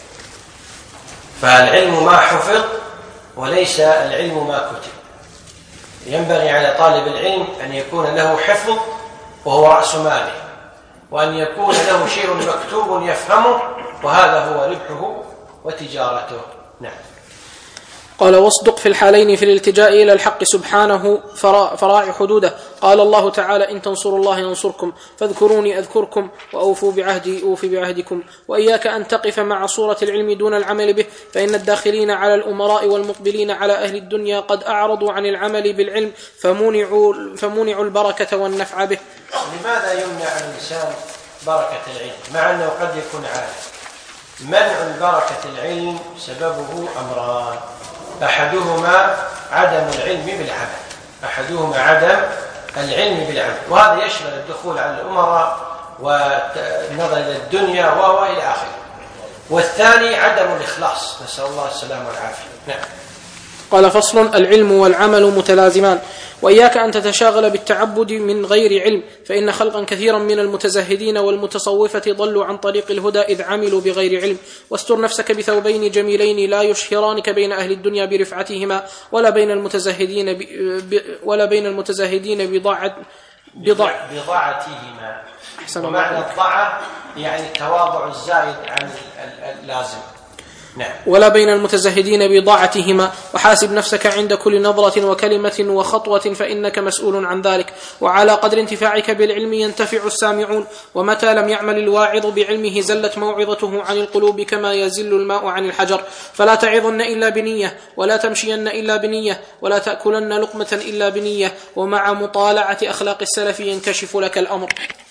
[SPEAKER 1] فالعلم ما حفظ وليس العلم ما كتب. ينبغي على طالب العلم أن يكون له حفظ وهو رأس ماله، وأن يكون له شيء مكتوب يفهمه، وهذا هو ربحه وتجارته. نعم.
[SPEAKER 2] قال: واصدق في الحالين في الالتجاء إلى الحق سبحانه فراعي حدوده. قال الله تعالى: إن تنصروا الله ينصركم، فاذكروني أذكركم، وأوفوا بعهدي أوف بعهدكم. وإياك أن تقف مع صورة العلم دون العمل به، فإن الداخلين على الأمراء والمقبلين على أهل الدنيا قد أعرضوا عن العمل بالعلم فمنعوا, فمنعوا البركة والنفع به.
[SPEAKER 1] لماذا يمنع الإنسان بركة العلم مع أنه قد يكون عالم؟ منع البركة العلم سببه أمران: أحدهما عدم العلم بالعمل أحدهما عدم العلم بالعمل وهذا يشمل الدخول على الأمراء والنظر إلى الدنيا وإلى آخره. والثاني عدم الإخلاص، نسأل الله السلامة والعافية. نعم.
[SPEAKER 2] قال: فصل. العلم والعمل متلازمان، وإياك أن تتشاغل بالتعبد من غير علم، فإن خلقا كثيرا من المتزهدين والمتصوفة ضلوا عن طريق الهدى إذ عملوا بغير علم. واستر نفسك بثوبين جميلين لا يشهرانك بين أهل الدنيا برفعتهما، ولا بين المتزهدين ب... ب... ولا بين المتزهدين بضاعة بضاع...
[SPEAKER 1] بضاعتهما. ومعنى الضاعة يعني التواضع الزائد عن اللازم. نعم.
[SPEAKER 2] ولا بين المتزهدين بضاعتهما. وحاسب نفسك عند كل نظرة وكلمة وخطوة، فإنك مسؤول عن ذلك. وعلى قدر انتفاعك بالعلم ينتفع السامعون، ومتى لم يعمل الواعظ بعلمه زلت موعظته عن القلوب كما يزل الماء عن الحجر. فلا تعظن إلا بنية، ولا تمشين إلا بنية، ولا تأكلن لقمة إلا بنية، ومع مطالعة أخلاق السلف ينكشف لك الأمر.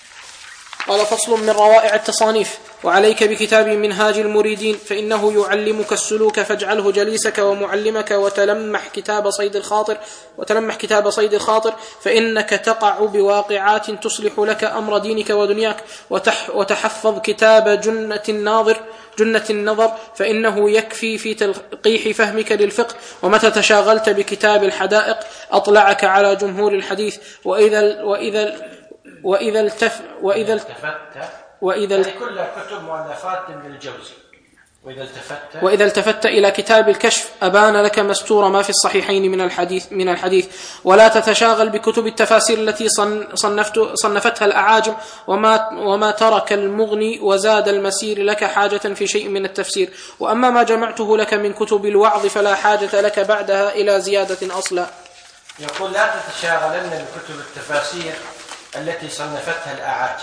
[SPEAKER 2] قال: فصل. من روائع التصانيف. وعليك بكتاب منهاج المريدين، فإنه يعلمك السلوك، فاجعله جليسك ومعلمك، وتلمح كتاب صيد الخاطر وتلمح كتاب صيد الخاطر فإنك تقع بواقعات تصلح لك أمر دينك ودنياك. وتح وتحفظ كتاب جنة الناظر جنة النظر، فإنه يكفي في تلقيح فهمك للفقه. ومتى تشاغلت بكتاب الحدائق أطلعك على جمهور الحديث. وإذا وإذا وإذا التف وإذا
[SPEAKER 1] التفت
[SPEAKER 2] وإذا
[SPEAKER 1] التفت كل كتب مؤلفات ابن الجوزي. وإذا التفت
[SPEAKER 2] وإذا التفت إلى كتاب الكشف أبان لك مستور ما في الصحيحين من الحديث من الحديث. ولا تتشاغل بكتب التفاسير التي صنفت صنفتها الأعاجم، وما وما ترك المغني وزاد المسير لك حاجة في شيء من التفسير. وأما ما جمعته لك من كتب الوعظ فلا حاجة لك بعدها إلى زيادة أصلا.
[SPEAKER 1] يقول: لا تتشاغلن بكتب التفاسير التي صنفتها الأعاجم،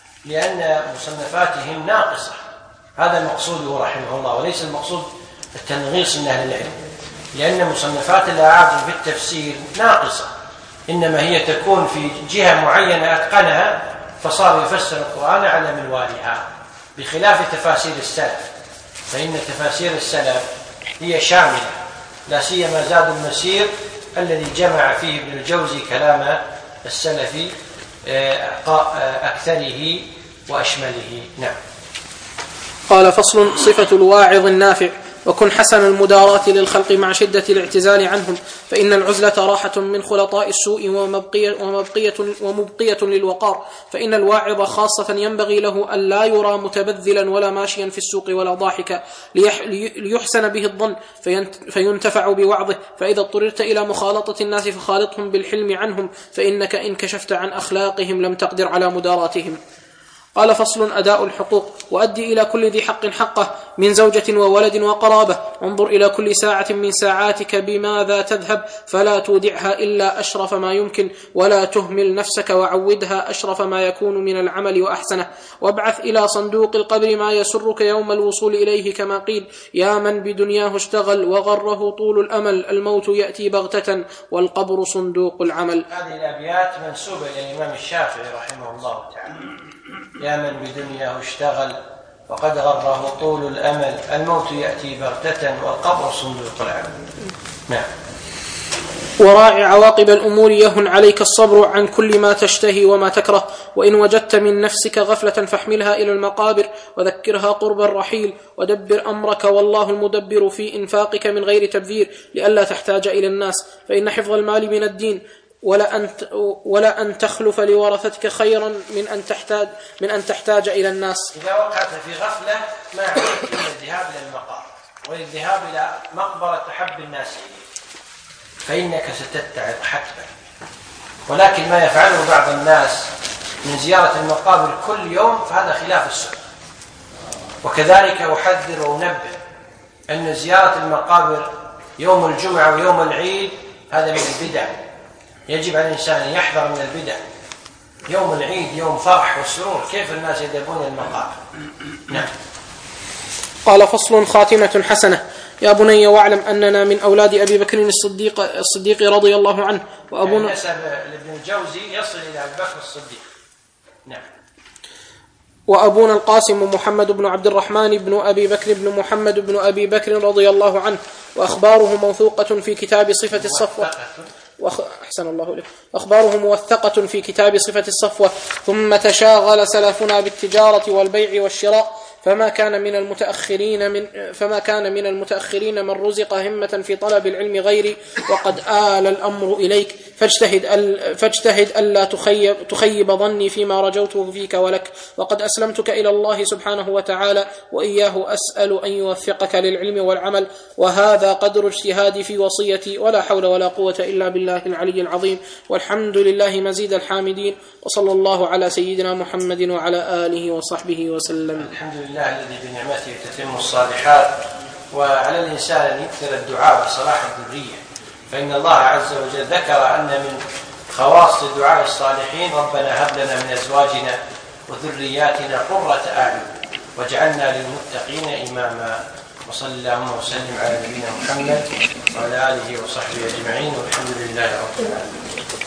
[SPEAKER 1] لأن مصنفاتهم ناقصة. هذا المقصود رحمه الله، وليس المقصود التنغيص من أهل العلم، لأن مصنفات الأعاجم في التفسير ناقصة، إنما هي تكون في جهة معينة أتقنها فصار يفسر القرآن على منوالها، بخلاف تفاسير السلف، فإن تفاسير السلف هي شاملة، لا سيما زاد المسير الذي جمع فيه ابن الجوزي كلام السلف أكثره وأشمله. نعم.
[SPEAKER 2] قال: فصل: صفة الواعظ النافع. وكن حسن المداراة للخلق مع شدة الاعتزال عنهم، فإن العزلة راحة من خلطاء السوء ومبقية, ومبقية, ومبقية للوقار. فإن الواعظ خاصة ينبغي له أن لا يرى متبذلا ولا ماشيا في السوق ولا ضاحكا، ليحسن به الظن فينتفع بوعظه. فإذا اضطررت إلى مخالطة الناس فخالطهم بالحلم عنهم، فإنك إن كشفت عن أخلاقهم لم تقدر على مداراتهم. قال: فصل: أداء الحقوق. وأدي إلى كل ذي حق حقه من زوجة وولد وقرابة. وانظر إلى كل ساعة من ساعاتك بماذا تذهب، فلا تودعها إلا أشرف ما يمكن، ولا تهمل نفسك، وعودها أشرف ما يكون من العمل وأحسنه. وابعث إلى صندوق القبر ما يسرك يوم الوصول إليه، كما قيل: يا من بدنياه اشتغل وغره طول الأمل، الموت يأتي بغتة والقبر صندوق العمل.
[SPEAKER 1] هذه الأبيات منسوبة إلى الإمام الشافعي رحمه الله تعالى: يا من بدنياه اشتغل وقد غره طول الأمل، الموت يأتي بغتة والقبر صندوق العمل. نعم.
[SPEAKER 2] وراعي عواقب الأمور، يهن عليك الصبر عن كل ما تشتهي وما تكره. وإن وجدت من نفسك غفلة فاحملها إلى المقابر، وذكرها قرب الرحيل، ودبر أمرك والله المدبر في إنفاقك من غير تبذير، لئلا تحتاج إلى الناس، فإن حفظ المال من الدين، ولا أن ولا أن تخلف لورثتك خيرا من أن تحتاج من أن تحتاج إلى الناس.
[SPEAKER 1] إذا وقعت في غفلة ما عليك إلا الذهاب إلى المقابر، والذهاب إلى مقبرة تحب الناس، فإنك ستتعظ حتما. ولكن ما يفعله بعض الناس من زيارة المقابر كل يوم فهذا خلاف السنة. وكذلك أحذر وأنبه أن زيارة المقابر يوم الجمعة ويوم العيد هذا من البدع، يجب على الإنسان أن يحذر من البدع. يوم العيد يوم فرح وسرور، كيف الناس يذهبون إلى المقابر؟ نعم.
[SPEAKER 2] قال: فصل: خاتمة حسنة. يا بني واعلم أننا من أولاد أبي بكر الصديق, الصديق رضي الله عنه، وأبونا
[SPEAKER 1] يعني نسب لابن الجوزي يصل إلى أبي بكر الصديق. نعم.
[SPEAKER 2] وأبونا القاسم محمد بن عبد الرحمن بن أبي بكر بن محمد بن أبي بكر رضي الله عنه، وأخباره موثوقة في كتاب صفة الصفوة. أحسن الله إليك. أخباره موثقة في كتاب صفة الصفوة. ثم تشاغل سلفنا بالتجارة والبيع والشراء، فما كان من المتأخرين من فما كان من المتأخرين من رزق همة في طلب العلم غيري، وقد آل الأمر إليك، فاجتهد ال فاجتهد ألا تخيب تخيب ظني فيما رجوته فيك ولك، وقد أسلمتك إلى الله سبحانه وتعالى، وإياه أسأل أن يوفقك للعلم والعمل، وهذا قدر اجتهادي في وصيتي، ولا حول ولا قوة إلا بالله العلي العظيم، والحمد لله مزيد الحامدين، وصلى الله على سيدنا محمد وعلى آله وصحبه وسلم.
[SPEAKER 1] الحمد لله الذي بنعمته تتم الصالحات، وعلى الإنسان أن يكثر الدعاء بصلاح الذرية، فإن الله عز وجل ذكر أن من خواص دعاء الصالحين: ربنا هب لنا من أزواجنا وذرياتنا قرة أعين واجعلنا للمتقين إماما. وصلى اللهم وسلم على نبينا محمد وعلى آله وصحبه أجمعين، والحمد لله رب العالمين.